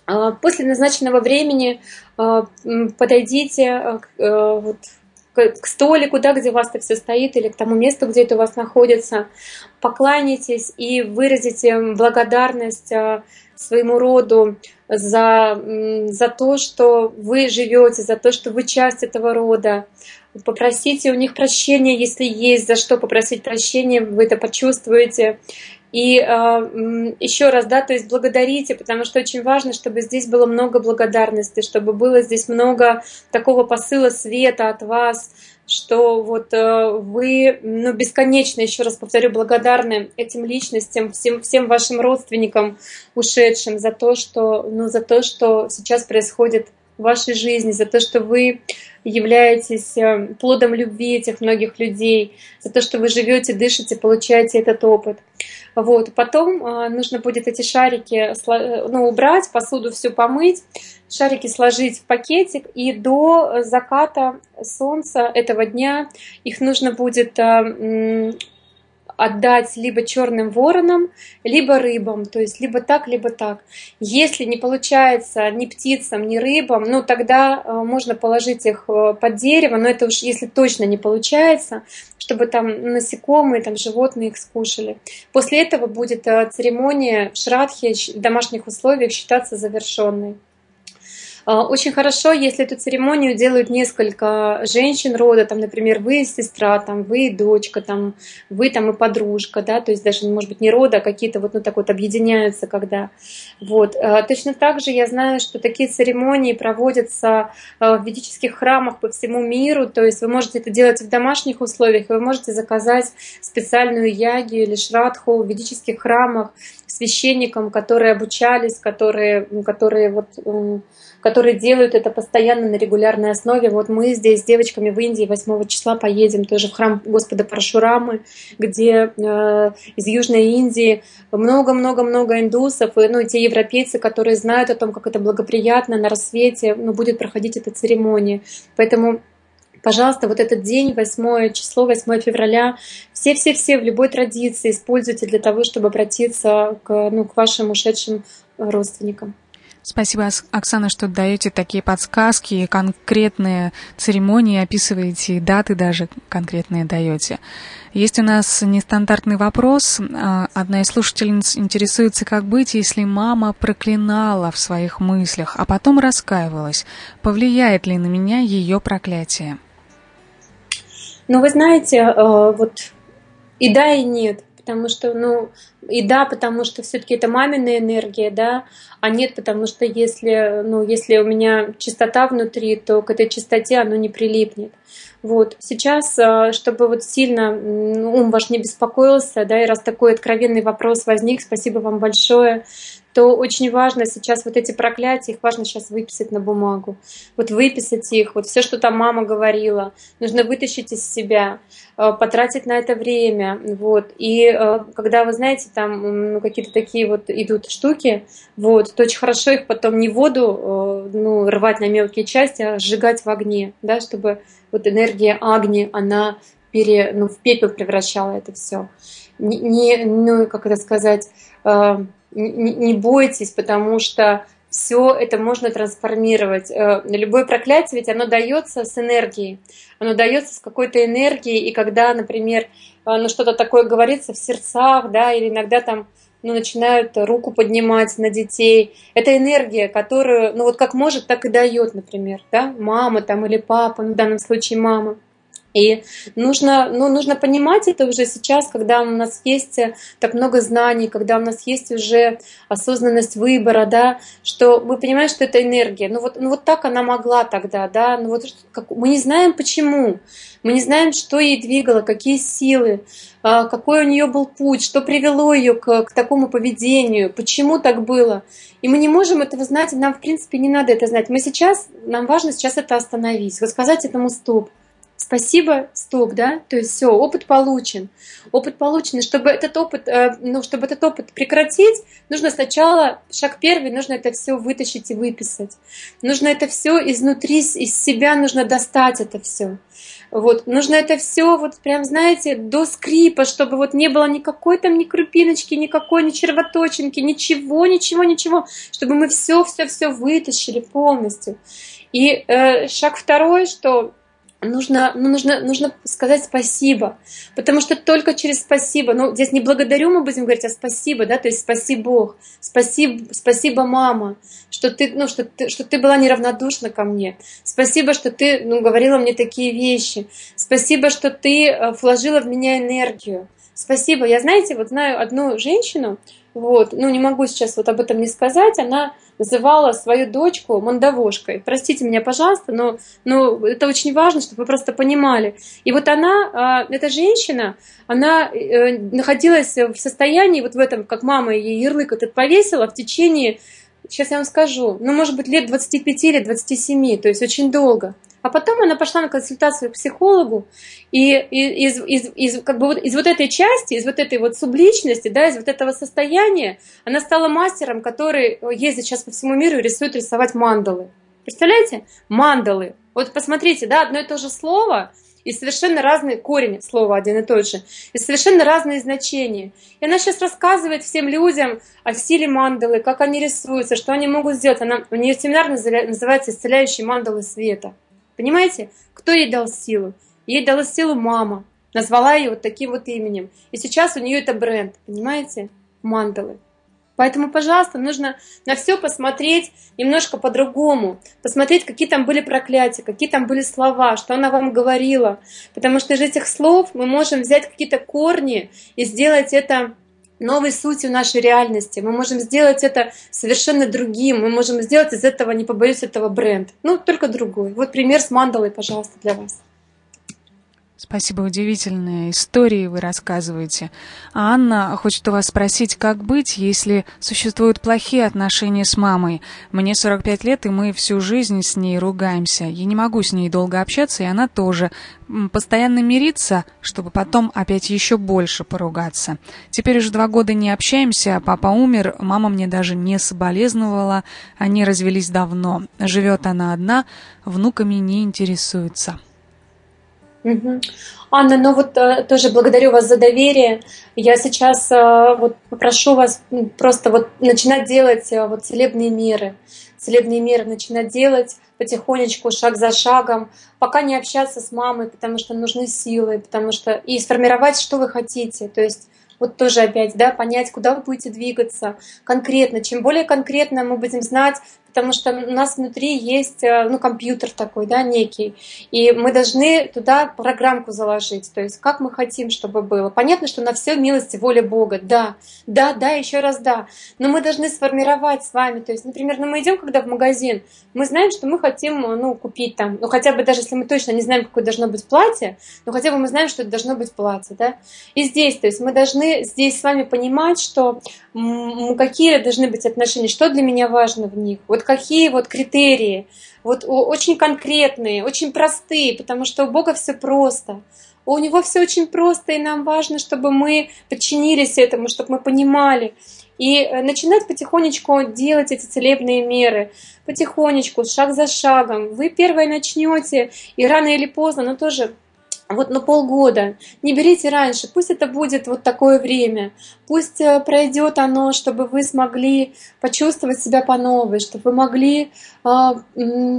После назначенного времени подойдите вот к столику, да, где у вас это все стоит, или к тому месту, где это у вас находится, покланяйтесь и выразите благодарность своему роду за, за то, что вы живете, за то, что вы часть этого рода. Попросите у них прощения, если есть за что попросить прощения, вы это почувствуете. И э, еще раз, да, то есть благодарите, потому что очень важно, чтобы здесь было много благодарности, чтобы было здесь много такого посыла света от вас, что вот э, вы, ну, бесконечно, еще раз повторю, благодарны этим личностям, всем, всем вашим родственникам ушедшим за то, что, ну, за то, что сейчас происходит в вашей жизни, за то, что вы являетесь плодом любви этих многих людей, за то, что вы живете, дышите, получаете этот опыт. Вот. Потом нужно будет эти шарики, ну, убрать, посуду всю помыть, шарики сложить в пакетик, и до заката солнца этого дня их нужно будет отдать либо черным воронам, либо рыбам, то есть либо так, либо так. Если не получается ни птицам, ни рыбам, ну тогда можно положить их под дерево, но это уж если точно не получается, чтобы там насекомые, там животные их скушали. После этого будет церемония в Шрадхе в домашних условиях считаться завершенной. Очень хорошо, если эту церемонию делают несколько женщин рода, там, например, вы и сестра, там, вы и дочка, там, вы там, и подружка, да, то есть даже, может быть, не рода, а какие-то вот, ну, так вот объединяются, когда. Вот. Точно так же я знаю, что такие церемонии проводятся в ведических храмах по всему миру, то есть вы можете это делать в домашних условиях, вы можете заказать специальную ягью или шрадху в ведических храмах священникам, которые обучались, которые, которые вот которые делают это постоянно на регулярной основе. Вот мы здесь с девочками в Индии восьмого числа поедем тоже в храм Господа Парашурамы, где э, из Южной Индии много-много-много индусов, и, ну, и те европейцы, которые знают о том, как это благоприятно на рассвете, ну, будет проходить эта церемония. Поэтому, пожалуйста, вот этот день, восьмое число, восьмое февраля, все-все-все в любой традиции используйте для того, чтобы обратиться к, ну, к вашим ушедшим родственникам. Спасибо, Оксана, что даете такие подсказки, конкретные церемонии, описываете, даты даже конкретные даете. Есть у нас нестандартный вопрос. Одна из слушательниц интересуется, как быть, если мама проклинала в своих мыслях, а потом раскаивалась. Повлияет ли на меня ее проклятие? Ну, вы знаете, вот и да, и нет. Потому что, ну, и да, потому что все-таки это маминая энергия, да, а нет, потому что если, ну, если у меня чистота внутри, то к этой чистоте оно не прилипнет. Вот. Сейчас, чтобы вот сильно ум ваш не беспокоился, да, и раз такой откровенный вопрос возник, спасибо вам большое, то очень важно сейчас вот эти проклятия, их важно сейчас выписать на бумагу. Вот выписать их, вот все, что там мама говорила, нужно вытащить из себя, потратить на это время. Вот. И когда, вы знаете, там ну, какие-то такие вот идут штуки, вот, то очень хорошо их потом не в воду ну, рвать на мелкие части, а сжигать в огне, да, чтобы вот энергия Агни, она пере, ну, в пепел превращала это все. Не, не, ну, как это сказать, не бойтесь, потому что все это можно трансформировать. Любое проклятие, ведь оно дается с энергией. Оно дается с какой-то энергией, и когда, например, ну, что-то такое говорится в сердцах, да, или иногда там ну, начинают руку поднимать на детей. Это энергия, которую, ну вот как может, так и дает, например, да, мама там или папа, ну, в данном случае мама. И нужно, ну, нужно понимать это уже сейчас, когда у нас есть так много знаний, когда у нас есть уже осознанность выбора, да, что мы понимаем, что это энергия. Ну вот, ну вот так она могла тогда, да, ну вот как, мы не знаем почему, мы не знаем, что ей двигало, какие силы, какой у нее был путь, что привело ее к, к такому поведению, почему так было. И мы не можем этого знать, и нам, в принципе, не надо это знать. Мы сейчас, нам важно сейчас это остановить, вот сказать этому стоп. Спасибо, стоп, да, то есть все, опыт получен, опыт получен, и чтобы этот опыт, ну, чтобы этот опыт прекратить, нужно сначала, шаг первый, нужно это все вытащить и выписать, нужно это все изнутри, из себя нужно достать это все, Вот, нужно это все, вот прям, знаете, до скрипа, чтобы вот не было никакой там ни крупиночки, никакой ни червоточинки, ничего, ничего, ничего, чтобы мы все, все, все вытащили полностью. И э, шаг второй, что нужно, ну, нужно, нужно сказать спасибо, потому что только через спасибо, ну, здесь не благодарю мы будем говорить, а спасибо, да, то есть спаси Бог, спасибо, спасибо, мама, что ты, ну, что ты, что ты была неравнодушна ко мне, спасибо, что ты, ну, говорила мне такие вещи, спасибо, что ты вложила в меня энергию, спасибо. Я, знаете, вот знаю одну женщину, вот, ну, не могу сейчас вот об этом не сказать, она называла свою дочку мандавошкой. Простите меня, пожалуйста, но, но это очень важно, чтобы вы просто понимали. И вот она, эта женщина, она находилась в состоянии, вот в этом, как мама ей ярлык этот повесила, в течение, сейчас я вам скажу, ну, может быть, лет двадцати пяти или двадцати семи, то есть очень долго. А потом она пошла на консультацию к психологу, и из, из, из, как бы вот, из вот этой части, из вот этой вот субличности, да, из вот этого состояния, она стала мастером, который ездит сейчас по всему миру и рисует рисовать мандалы. Представляете? Мандалы. Вот посмотрите, да, одно и то же слово, и совершенно разный корень слова один и тот же, и совершенно разные значения. И она сейчас рассказывает всем людям о силе мандалы, как они рисуются, что они могут сделать. Она, у нее семинар называется «Исцеляющие мандалы света». Понимаете, кто ей дал силу? Ей дала силу мама, назвала ее вот таким вот именем. И сейчас у нее это бренд, понимаете, мандалы. Поэтому, пожалуйста, нужно на все посмотреть немножко по-другому. Посмотреть, какие там были проклятия, какие там были слова, что она вам говорила. Потому что из этих слов мы можем взять какие-то корни и сделать это новой сутью нашей реальности. Мы можем сделать это совершенно другим. Мы можем сделать из этого, не побоюсь этого, бренд. Ну, только другой. Вот пример с мандалой, пожалуйста, для вас. Спасибо, удивительные истории вы рассказываете. А Анна хочет у вас спросить, как быть, если существуют плохие отношения с мамой. Мне сорок пять лет, и мы всю жизнь с ней ругаемся. Я не могу с ней долго общаться, и она тоже. Постоянно мириться, чтобы потом опять еще больше поругаться. Теперь уже два года не общаемся, папа умер, мама мне даже не соболезновала, они развелись давно. Живет она одна, внуками не интересуется. Угу. Анна, ну вот э, тоже благодарю вас за доверие. Я сейчас э, вот попрошу вас просто вот начинать делать э, вот целебные меры. Целебные меры начинать делать потихонечку, шаг за шагом, пока не общаться с мамой, потому что нужны силы, потому что и сформировать, что вы хотите. То есть вот тоже опять, да, понять, куда вы будете двигаться конкретно. Чем более конкретно мы будем знать, потому что у нас внутри есть, ну, компьютер такой, да, некий, и мы должны туда программку заложить, то есть как мы хотим, чтобы было. Понятно, что на все милость и воля Бога, да, да, да, еще раз да, но мы должны сформировать с вами, то есть, например, ну, мы идем когда в магазин, мы знаем, что мы хотим, ну, купить там, ну, хотя бы даже если мы точно не знаем, какое должно быть платье, но хотя бы мы знаем, что это должно быть платье, да, и здесь, то есть мы должны здесь с вами понимать, что м- какие должны быть отношения, что для меня важно в них, вот какие вот критерии, вот очень конкретные, очень простые, потому что у Бога все просто. У Него все очень просто, и нам важно, чтобы мы подчинились этому, чтобы мы понимали. И начинать потихонечку делать эти целебные меры, потихонечку, шаг за шагом. Вы первое начнете, и рано или поздно, но тоже вот на полгода. Не берите раньше, пусть это будет вот такое время, пусть пройдет оно, чтобы вы смогли почувствовать себя по-новой, чтобы вы могли э, э,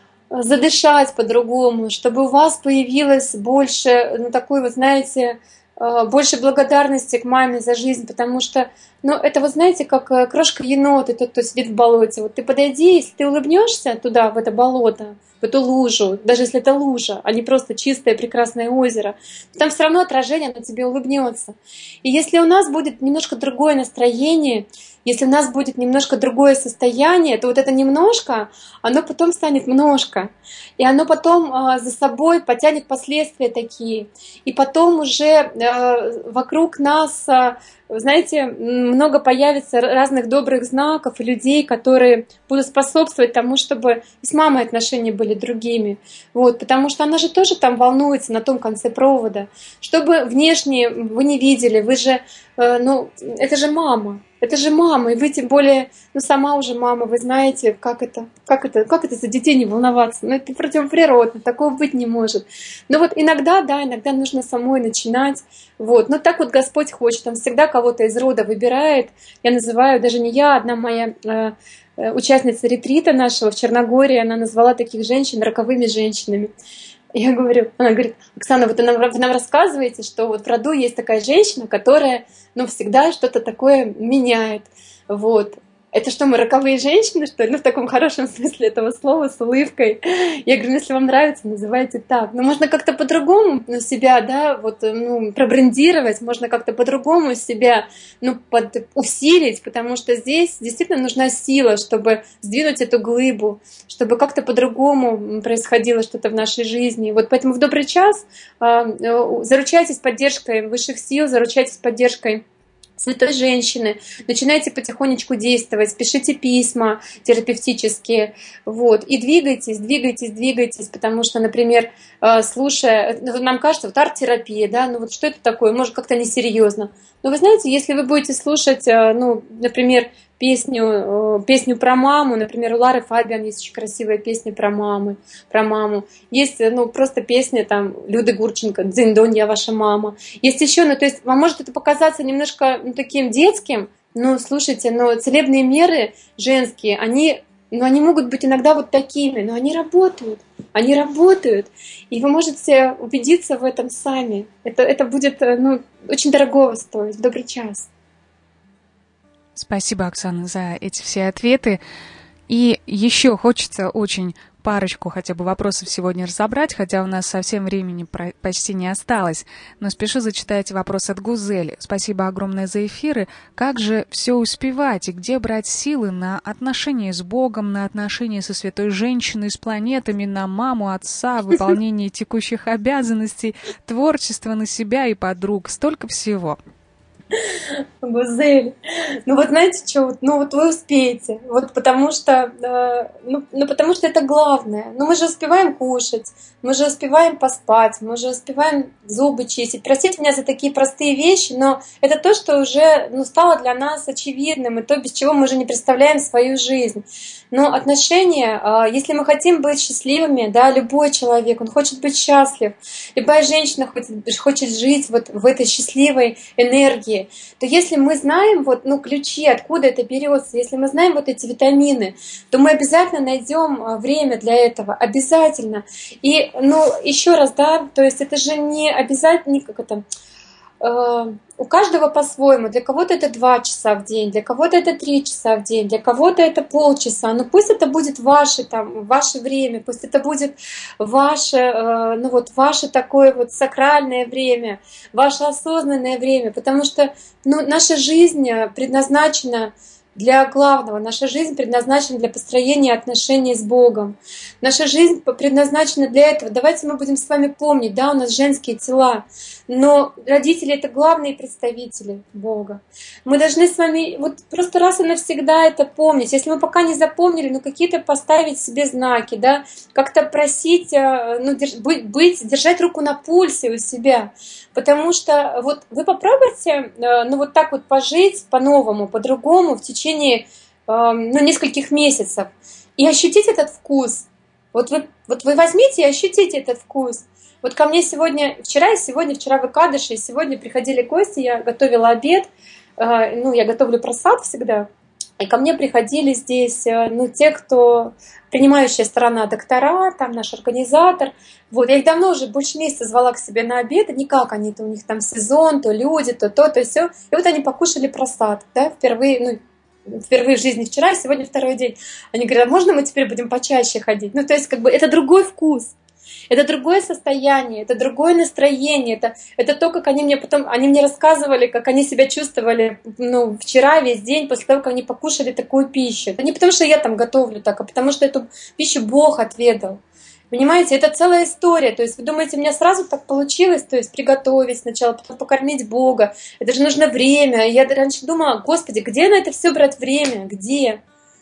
задышать по-другому, чтобы у вас появилось больше, ну, такой, вы знаете, э, больше благодарности к маме за жизнь, потому что, ну, это, вы знаете, как крошка енота, тот, кто сидит в болоте. Вот ты подойди, если ты улыбнешься туда, в это болото, в эту лужу, даже если это лужа, а не просто чистое прекрасное озеро, там все равно отражение на тебе улыбнется. И если у нас будет немножко другое настроение, если у нас будет немножко другое состояние, то вот это немножко, оно потом станет множко. И оно потом э, за собой потянет последствия такие. И потом уже э, вокруг нас э, вы знаете, много появится разных добрых знаков и людей, которые будут способствовать тому, чтобы с мамой отношения были другими. Вот, потому что она же тоже там волнуется на том конце провода. Чтобы внешне вы не видели, вы же, ну, это же мама. Это же мама, и вы тем более, ну, сама уже мама, вы знаете, как это, как это, как это за детей не волноваться. Ну, это противоприродно, такого быть не может. Но вот иногда, да, иногда нужно самой начинать. Вот. Но так вот Господь хочет, Он всегда кого-то из рода выбирает. Я называю, даже не я, одна моя э, участница ретрита нашего в Черногории, она назвала таких женщин роковыми женщинами. Я говорю, она говорит: Оксана, вот вы нам рассказываете, что вот в роду есть такая женщина, которая, ну, всегда что-то такое меняет. Вот. Это что, мы роковые женщины, что ли? Ну, в таком хорошем смысле этого слова, с улыбкой. Я говорю, ну, если вам нравится, называйте так. Но можно как-то по-другому себя, да, вот, ну, пробрендировать, можно как-то по-другому себя, ну, под, усилить, потому что здесь действительно нужна сила, чтобы сдвинуть эту глыбу, чтобы как-то по-другому происходило что-то в нашей жизни. Вот поэтому в добрый час э, заручайтесь поддержкой высших сил, заручайтесь поддержкой святой женщины, начинайте потихонечку действовать, пишите письма терапевтические, вот, и двигайтесь, двигайтесь, двигайтесь, потому что, например, слушая, нам кажется, вот арт-терапия, да, ну вот что это такое, может, как-то несерьезно. Но вы знаете, если вы будете слушать, ну, например, песню, песню про маму, например, у Лары Фабиан есть очень красивая песня про мамы, про маму. Есть, ну, просто песня там Люды Гурченко «Дзинь-донь, я ваша мама». Есть еще, ну, то есть вам может это показаться немножко, ну, таким детским, но слушайте, но целебные меры женские, они, ну, они могут быть иногда вот такими, но они работают, они работают, и вы можете убедиться в этом сами. Это, это будет, ну, очень дорого стоить, в добрый час. Спасибо, Оксана, за эти все ответы. И еще хочется очень парочку хотя бы вопросов сегодня разобрать, хотя у нас совсем времени почти не осталось. Но спешу зачитать вопрос от Гузели. Спасибо огромное за эфиры. Как же все успевать и где брать силы на отношения с Богом, на отношения со святой женщиной, с планетами, на маму, отца, выполнение текущих обязанностей, творчество на себя и подруг. Столько всего. Гузель, ну вот знаете что, ну вот вы успеете, вот потому что, э, ну, ну потому что это главное. Ну мы же успеваем кушать, мы же успеваем поспать, мы же успеваем зубы чистить. Простите меня за такие простые вещи, но это то, что уже, ну, стало для нас очевидным, и то, без чего мы уже не представляем свою жизнь. Но отношения, э, если мы хотим быть счастливыми, да, любой человек, он хочет быть счастлив, любая женщина хочет, хочет жить вот в этой счастливой энергии, то если мы знаем вот, ну, ключи, откуда это берется, если мы знаем вот эти витамины, то мы обязательно найдем время для этого, обязательно. И, ну, еще раз, да, то есть это же не обязательно, как это, э, у каждого по-своему. Для кого-то это два часа в день, для кого-то это три часа в день, для кого-то это полчаса. Но пусть это будет ваше, там, ваше время, пусть это будет ваше, э, ну вот, ваше такое вот сакральное время, ваше осознанное время, потому что, ну, наша жизнь предназначена для главного. Наша жизнь предназначена для построения отношений с Богом. Наша жизнь предназначена для этого. Давайте мы будем с вами помнить, да, у нас женские тела, но родители — это главные представители Бога. Мы должны с вами вот просто раз и навсегда это помнить. Если мы пока не запомнили, ну, какие-то поставить себе знаки, да, как-то просить, ну, держ, быть, быть, держать руку на пульсе у себя. Потому что вот вы попробуйте, ну, вот так вот пожить по-новому, по-другому в течение, ну, нескольких месяцев и ощутить этот вкус. Вот вы, вот вы возьмите и ощутите этот вкус. Вот ко мне сегодня, вчера и сегодня, вчера в Икадыше, и сегодня приходили гости, я готовила обед, ну, я готовлю просад всегда, и ко мне приходили здесь, ну, те, кто принимающая сторона, доктора, там наш организатор. Вот, я их давно уже больше месяца звала к себе на обед, и никак они, то у них там сезон, то люди, то то, то все. И вот они покушали просад, да, впервые, ну, впервые в жизни вчера, и сегодня второй день. Они говорят, а можно мы теперь будем почаще ходить? Ну, то есть, как бы, это другой вкус. Это другое состояние, это другое настроение, это, это то, как они мне потом, они мне рассказывали, как они себя чувствовали, ну, вчера весь день после того, как они покушали такую пищу. Это не потому, что я там готовлю так, а потому что эту пищу Бог отведал. Понимаете, это целая история. То есть вы думаете, у меня сразу так получилось, то есть приготовить сначала, потом покормить Бога. Это же нужно время. Я раньше думала, Господи, где на это все брать время? Где?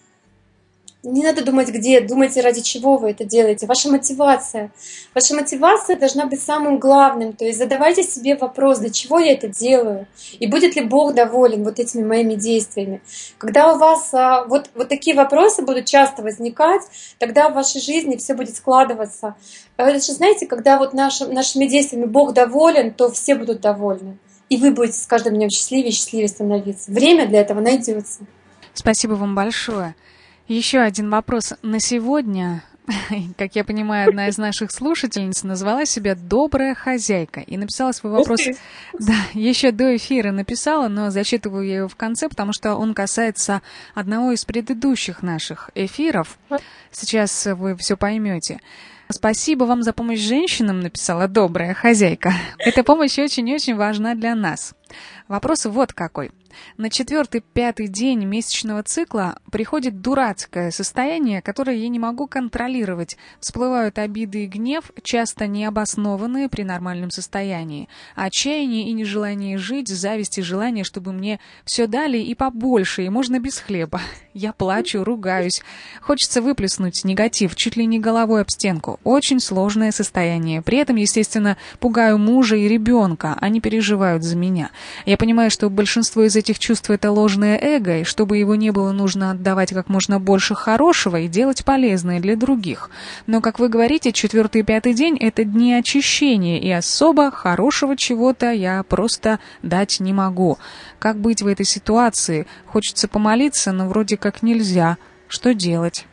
Не надо думать, где, думайте, ради чего вы это делаете. Ваша мотивация. Ваша мотивация должна быть самым главным. То есть задавайте себе вопрос, для чего я это делаю? И будет ли Бог доволен вот этими моими действиями? Когда у вас а, вот, вот такие вопросы будут часто возникать, тогда в вашей жизни все будет складываться. Это же, знаете, когда вот нашим, нашими действиями Бог доволен, то все будут довольны. И вы будете с каждым днем счастливее и счастливее становиться. Время для этого найдется. Спасибо вам большое. Еще один вопрос на сегодня. Как я понимаю, одна из наших слушательниц назвала себя «добрая хозяйка» и написала свой вопрос, да, еще до эфира написала, но зачитываю я его в конце, потому что он касается одного из предыдущих наших эфиров. Сейчас вы все поймете. Спасибо вам за помощь женщинам, написала добрая хозяйка. Эта помощь очень-очень важна для нас. Вопрос вот какой. На четвертый-пятый день месячного цикла приходит дурацкое состояние, которое я не могу контролировать. Всплывают обиды и гнев, часто необоснованные при нормальном состоянии. Отчаяние и нежелание жить, зависть и желание, чтобы мне все дали и побольше, и можно без хлеба. Я плачу, ругаюсь. Хочется выплеснуть негатив, чуть ли не головой об стенку. Очень сложное состояние. При этом, естественно, пугаю мужа и ребенка. Они переживают за меня. Я понимаю, что большинство из этих чувств — это ложное эго, и чтобы его не было, нужно отдавать как можно больше хорошего и делать полезное для других. Но, как вы говорите, четвертый и пятый день — это дни очищения, и особо хорошего чего-то я просто дать не могу. Как быть в этой ситуации? Хочется помолиться, но вроде как нельзя. Что делать?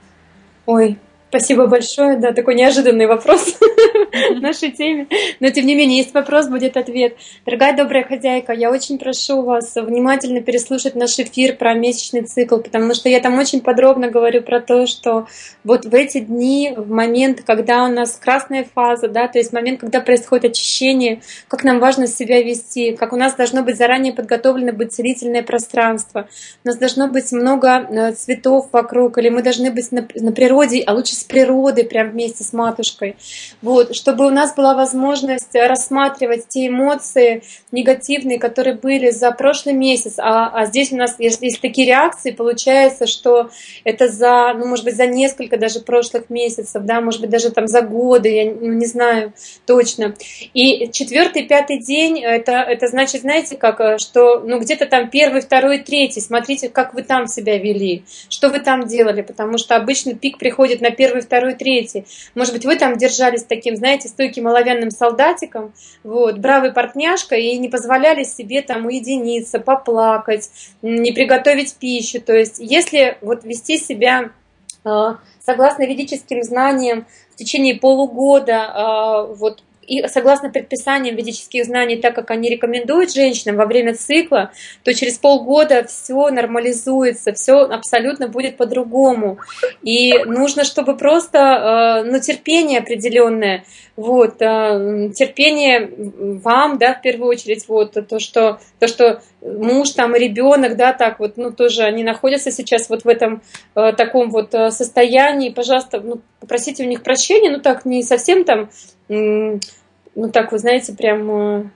Ой, спасибо большое, да, такой неожиданный вопрос в нашей теме. Но, тем не менее, есть вопрос, будет ответ. Дорогая добрая хозяйка, я очень прошу вас внимательно переслушать наш эфир про месячный цикл, потому что я там очень подробно говорю про то, что вот в эти дни, в момент, когда у нас красная фаза, да, то есть момент, когда происходит очищение, как нам важно себя вести, как у нас должно быть заранее подготовлено быть целительное пространство, у нас должно быть много цветов вокруг, или мы должны быть на, на природе, а лучше с природой, прям вместе с матушкой, вот, чтобы у нас была возможность рассматривать те эмоции негативные, которые были за прошлый месяц, а, а здесь у нас, если, если такие реакции, получается, что это за, ну, может быть, за несколько даже прошлых месяцев, да, может быть, даже там за годы, я ну, не знаю точно. И четвертый, пятый день, это, это значит, знаете, как, что, ну, где-то там первый, второй, третий, смотрите, как вы там себя вели, что вы там делали, потому что обычно пик приходит на первый, второй, третий. Может быть, вы там держались таким, знаете, стойким оловянным солдатиком, вот, бравый портняшка, и не позволяли себе там уединиться, поплакать, не приготовить пищу. То есть, если вот вести себя согласно ведическим знаниям в течение полугода, вот, и согласно предписаниям ведических знаний, так как они рекомендуют женщинам во время цикла, то через полгода все нормализуется, все абсолютно будет по-другому. И нужно, чтобы просто, ну, терпение определенное, вот, терпение вам, да, в первую очередь, вот, то, что, то, что муж там и ребенок, да, так вот, ну, тоже они находятся сейчас вот в этом таком вот состоянии, пожалуйста, ну, попросите у них прощения, ну, так, не совсем там, ну так, вы знаете, прям,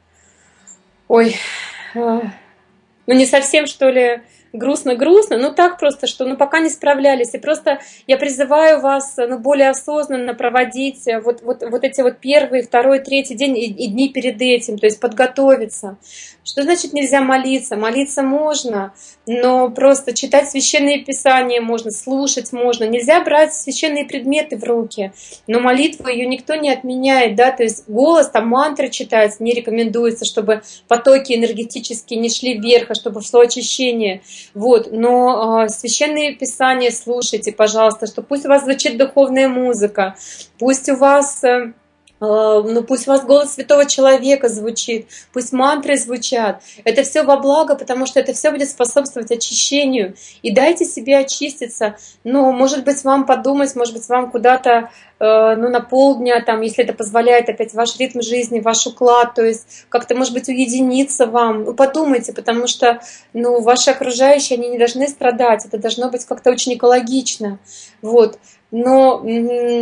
ой, ну не совсем, что ли, грустно-грустно, ну так просто, что ну пока не справлялись. И просто я призываю вас ну, более осознанно проводить вот, вот, вот эти вот первый, второй, третий день и, и дни перед этим, то есть подготовиться. Что значит нельзя молиться? Молиться можно, но просто читать священные писания можно, слушать можно. Нельзя брать священные предметы в руки, но молитву ее никто не отменяет, да, то есть голос, там мантры читать не рекомендуется, чтобы потоки энергетические не шли вверх, а чтобы шло очищение. Вот, но э, священные писания слушайте, пожалуйста, что пусть у вас звучит духовная музыка, пусть у вас... Э, ну пусть у вас голос святого человека звучит, пусть мантры звучат. Это все во благо, потому что это все будет способствовать очищению. И дайте себе очиститься. Ну, может быть, вам подумать, может быть, вам куда-то э, ну, на полдня, там, если это позволяет опять ваш ритм жизни, ваш уклад, то есть как-то, может быть, уединиться вам. Ну, подумайте, потому что ну, ваши окружающие, они не должны страдать. Это должно быть как-то очень экологично. Вот. Но... М-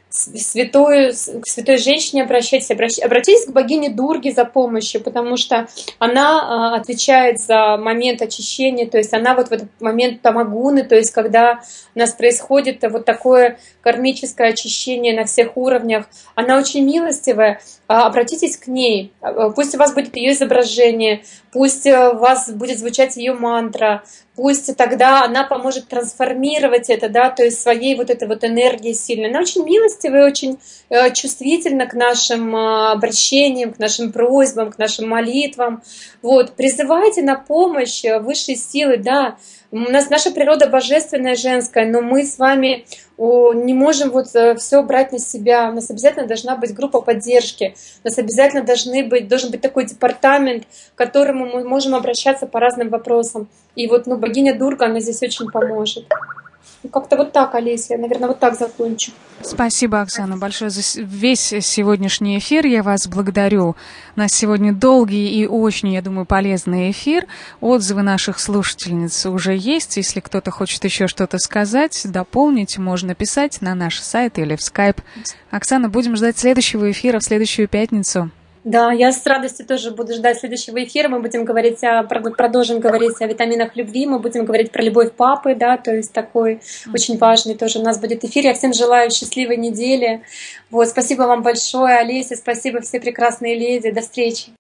святой, к святой женщине обращайтесь, обратитесь к богине Дурге за помощью, потому что она отвечает за момент очищения, то есть она вот в этот момент тамагуны, то есть когда у нас происходит вот такое кармическое очищение на всех уровнях, она очень милостивая, обратитесь к ней, пусть у вас будет ее изображение, пусть у вас будет звучать ее мантра, пусть тогда она поможет трансформировать это, да, то есть своей вот этой вот энергией сильной. Она очень милостивая, очень чувствительна к нашим обращениям, к нашим просьбам, к нашим молитвам. Вот, призывайте на помощь высшей силы, да. У нас наша природа божественная, женская, но мы с вами не можем вот все брать на себя. У нас обязательно должна быть группа поддержки. У нас обязательно должны быть, должен быть такой департамент, к которому мы можем обращаться по разным вопросам. И вот, ну, богиня Дурга, она здесь очень поможет. Ну, как-то вот так, Олеся, я, наверное, вот так закончу. Спасибо, Оксана, большое за весь сегодняшний эфир. Я вас благодарю. У нас сегодня долгий и очень, я думаю, полезный эфир. Отзывы наших слушательниц уже есть. Если кто-то хочет еще что-то сказать, дополнить, можно писать на наш сайт или в скайп. Оксана, будем ждать следующего эфира в следующую пятницу. Да, я с радостью тоже буду ждать следующего эфира. Мы будем говорить о, продолжим говорить о витаминах любви, мы будем говорить про любовь папы, да, то есть такой mm-hmm. очень важный тоже у нас будет эфир. Я всем желаю счастливой недели. Вот, спасибо вам большое, Олеся, спасибо все прекрасные леди. До встречи.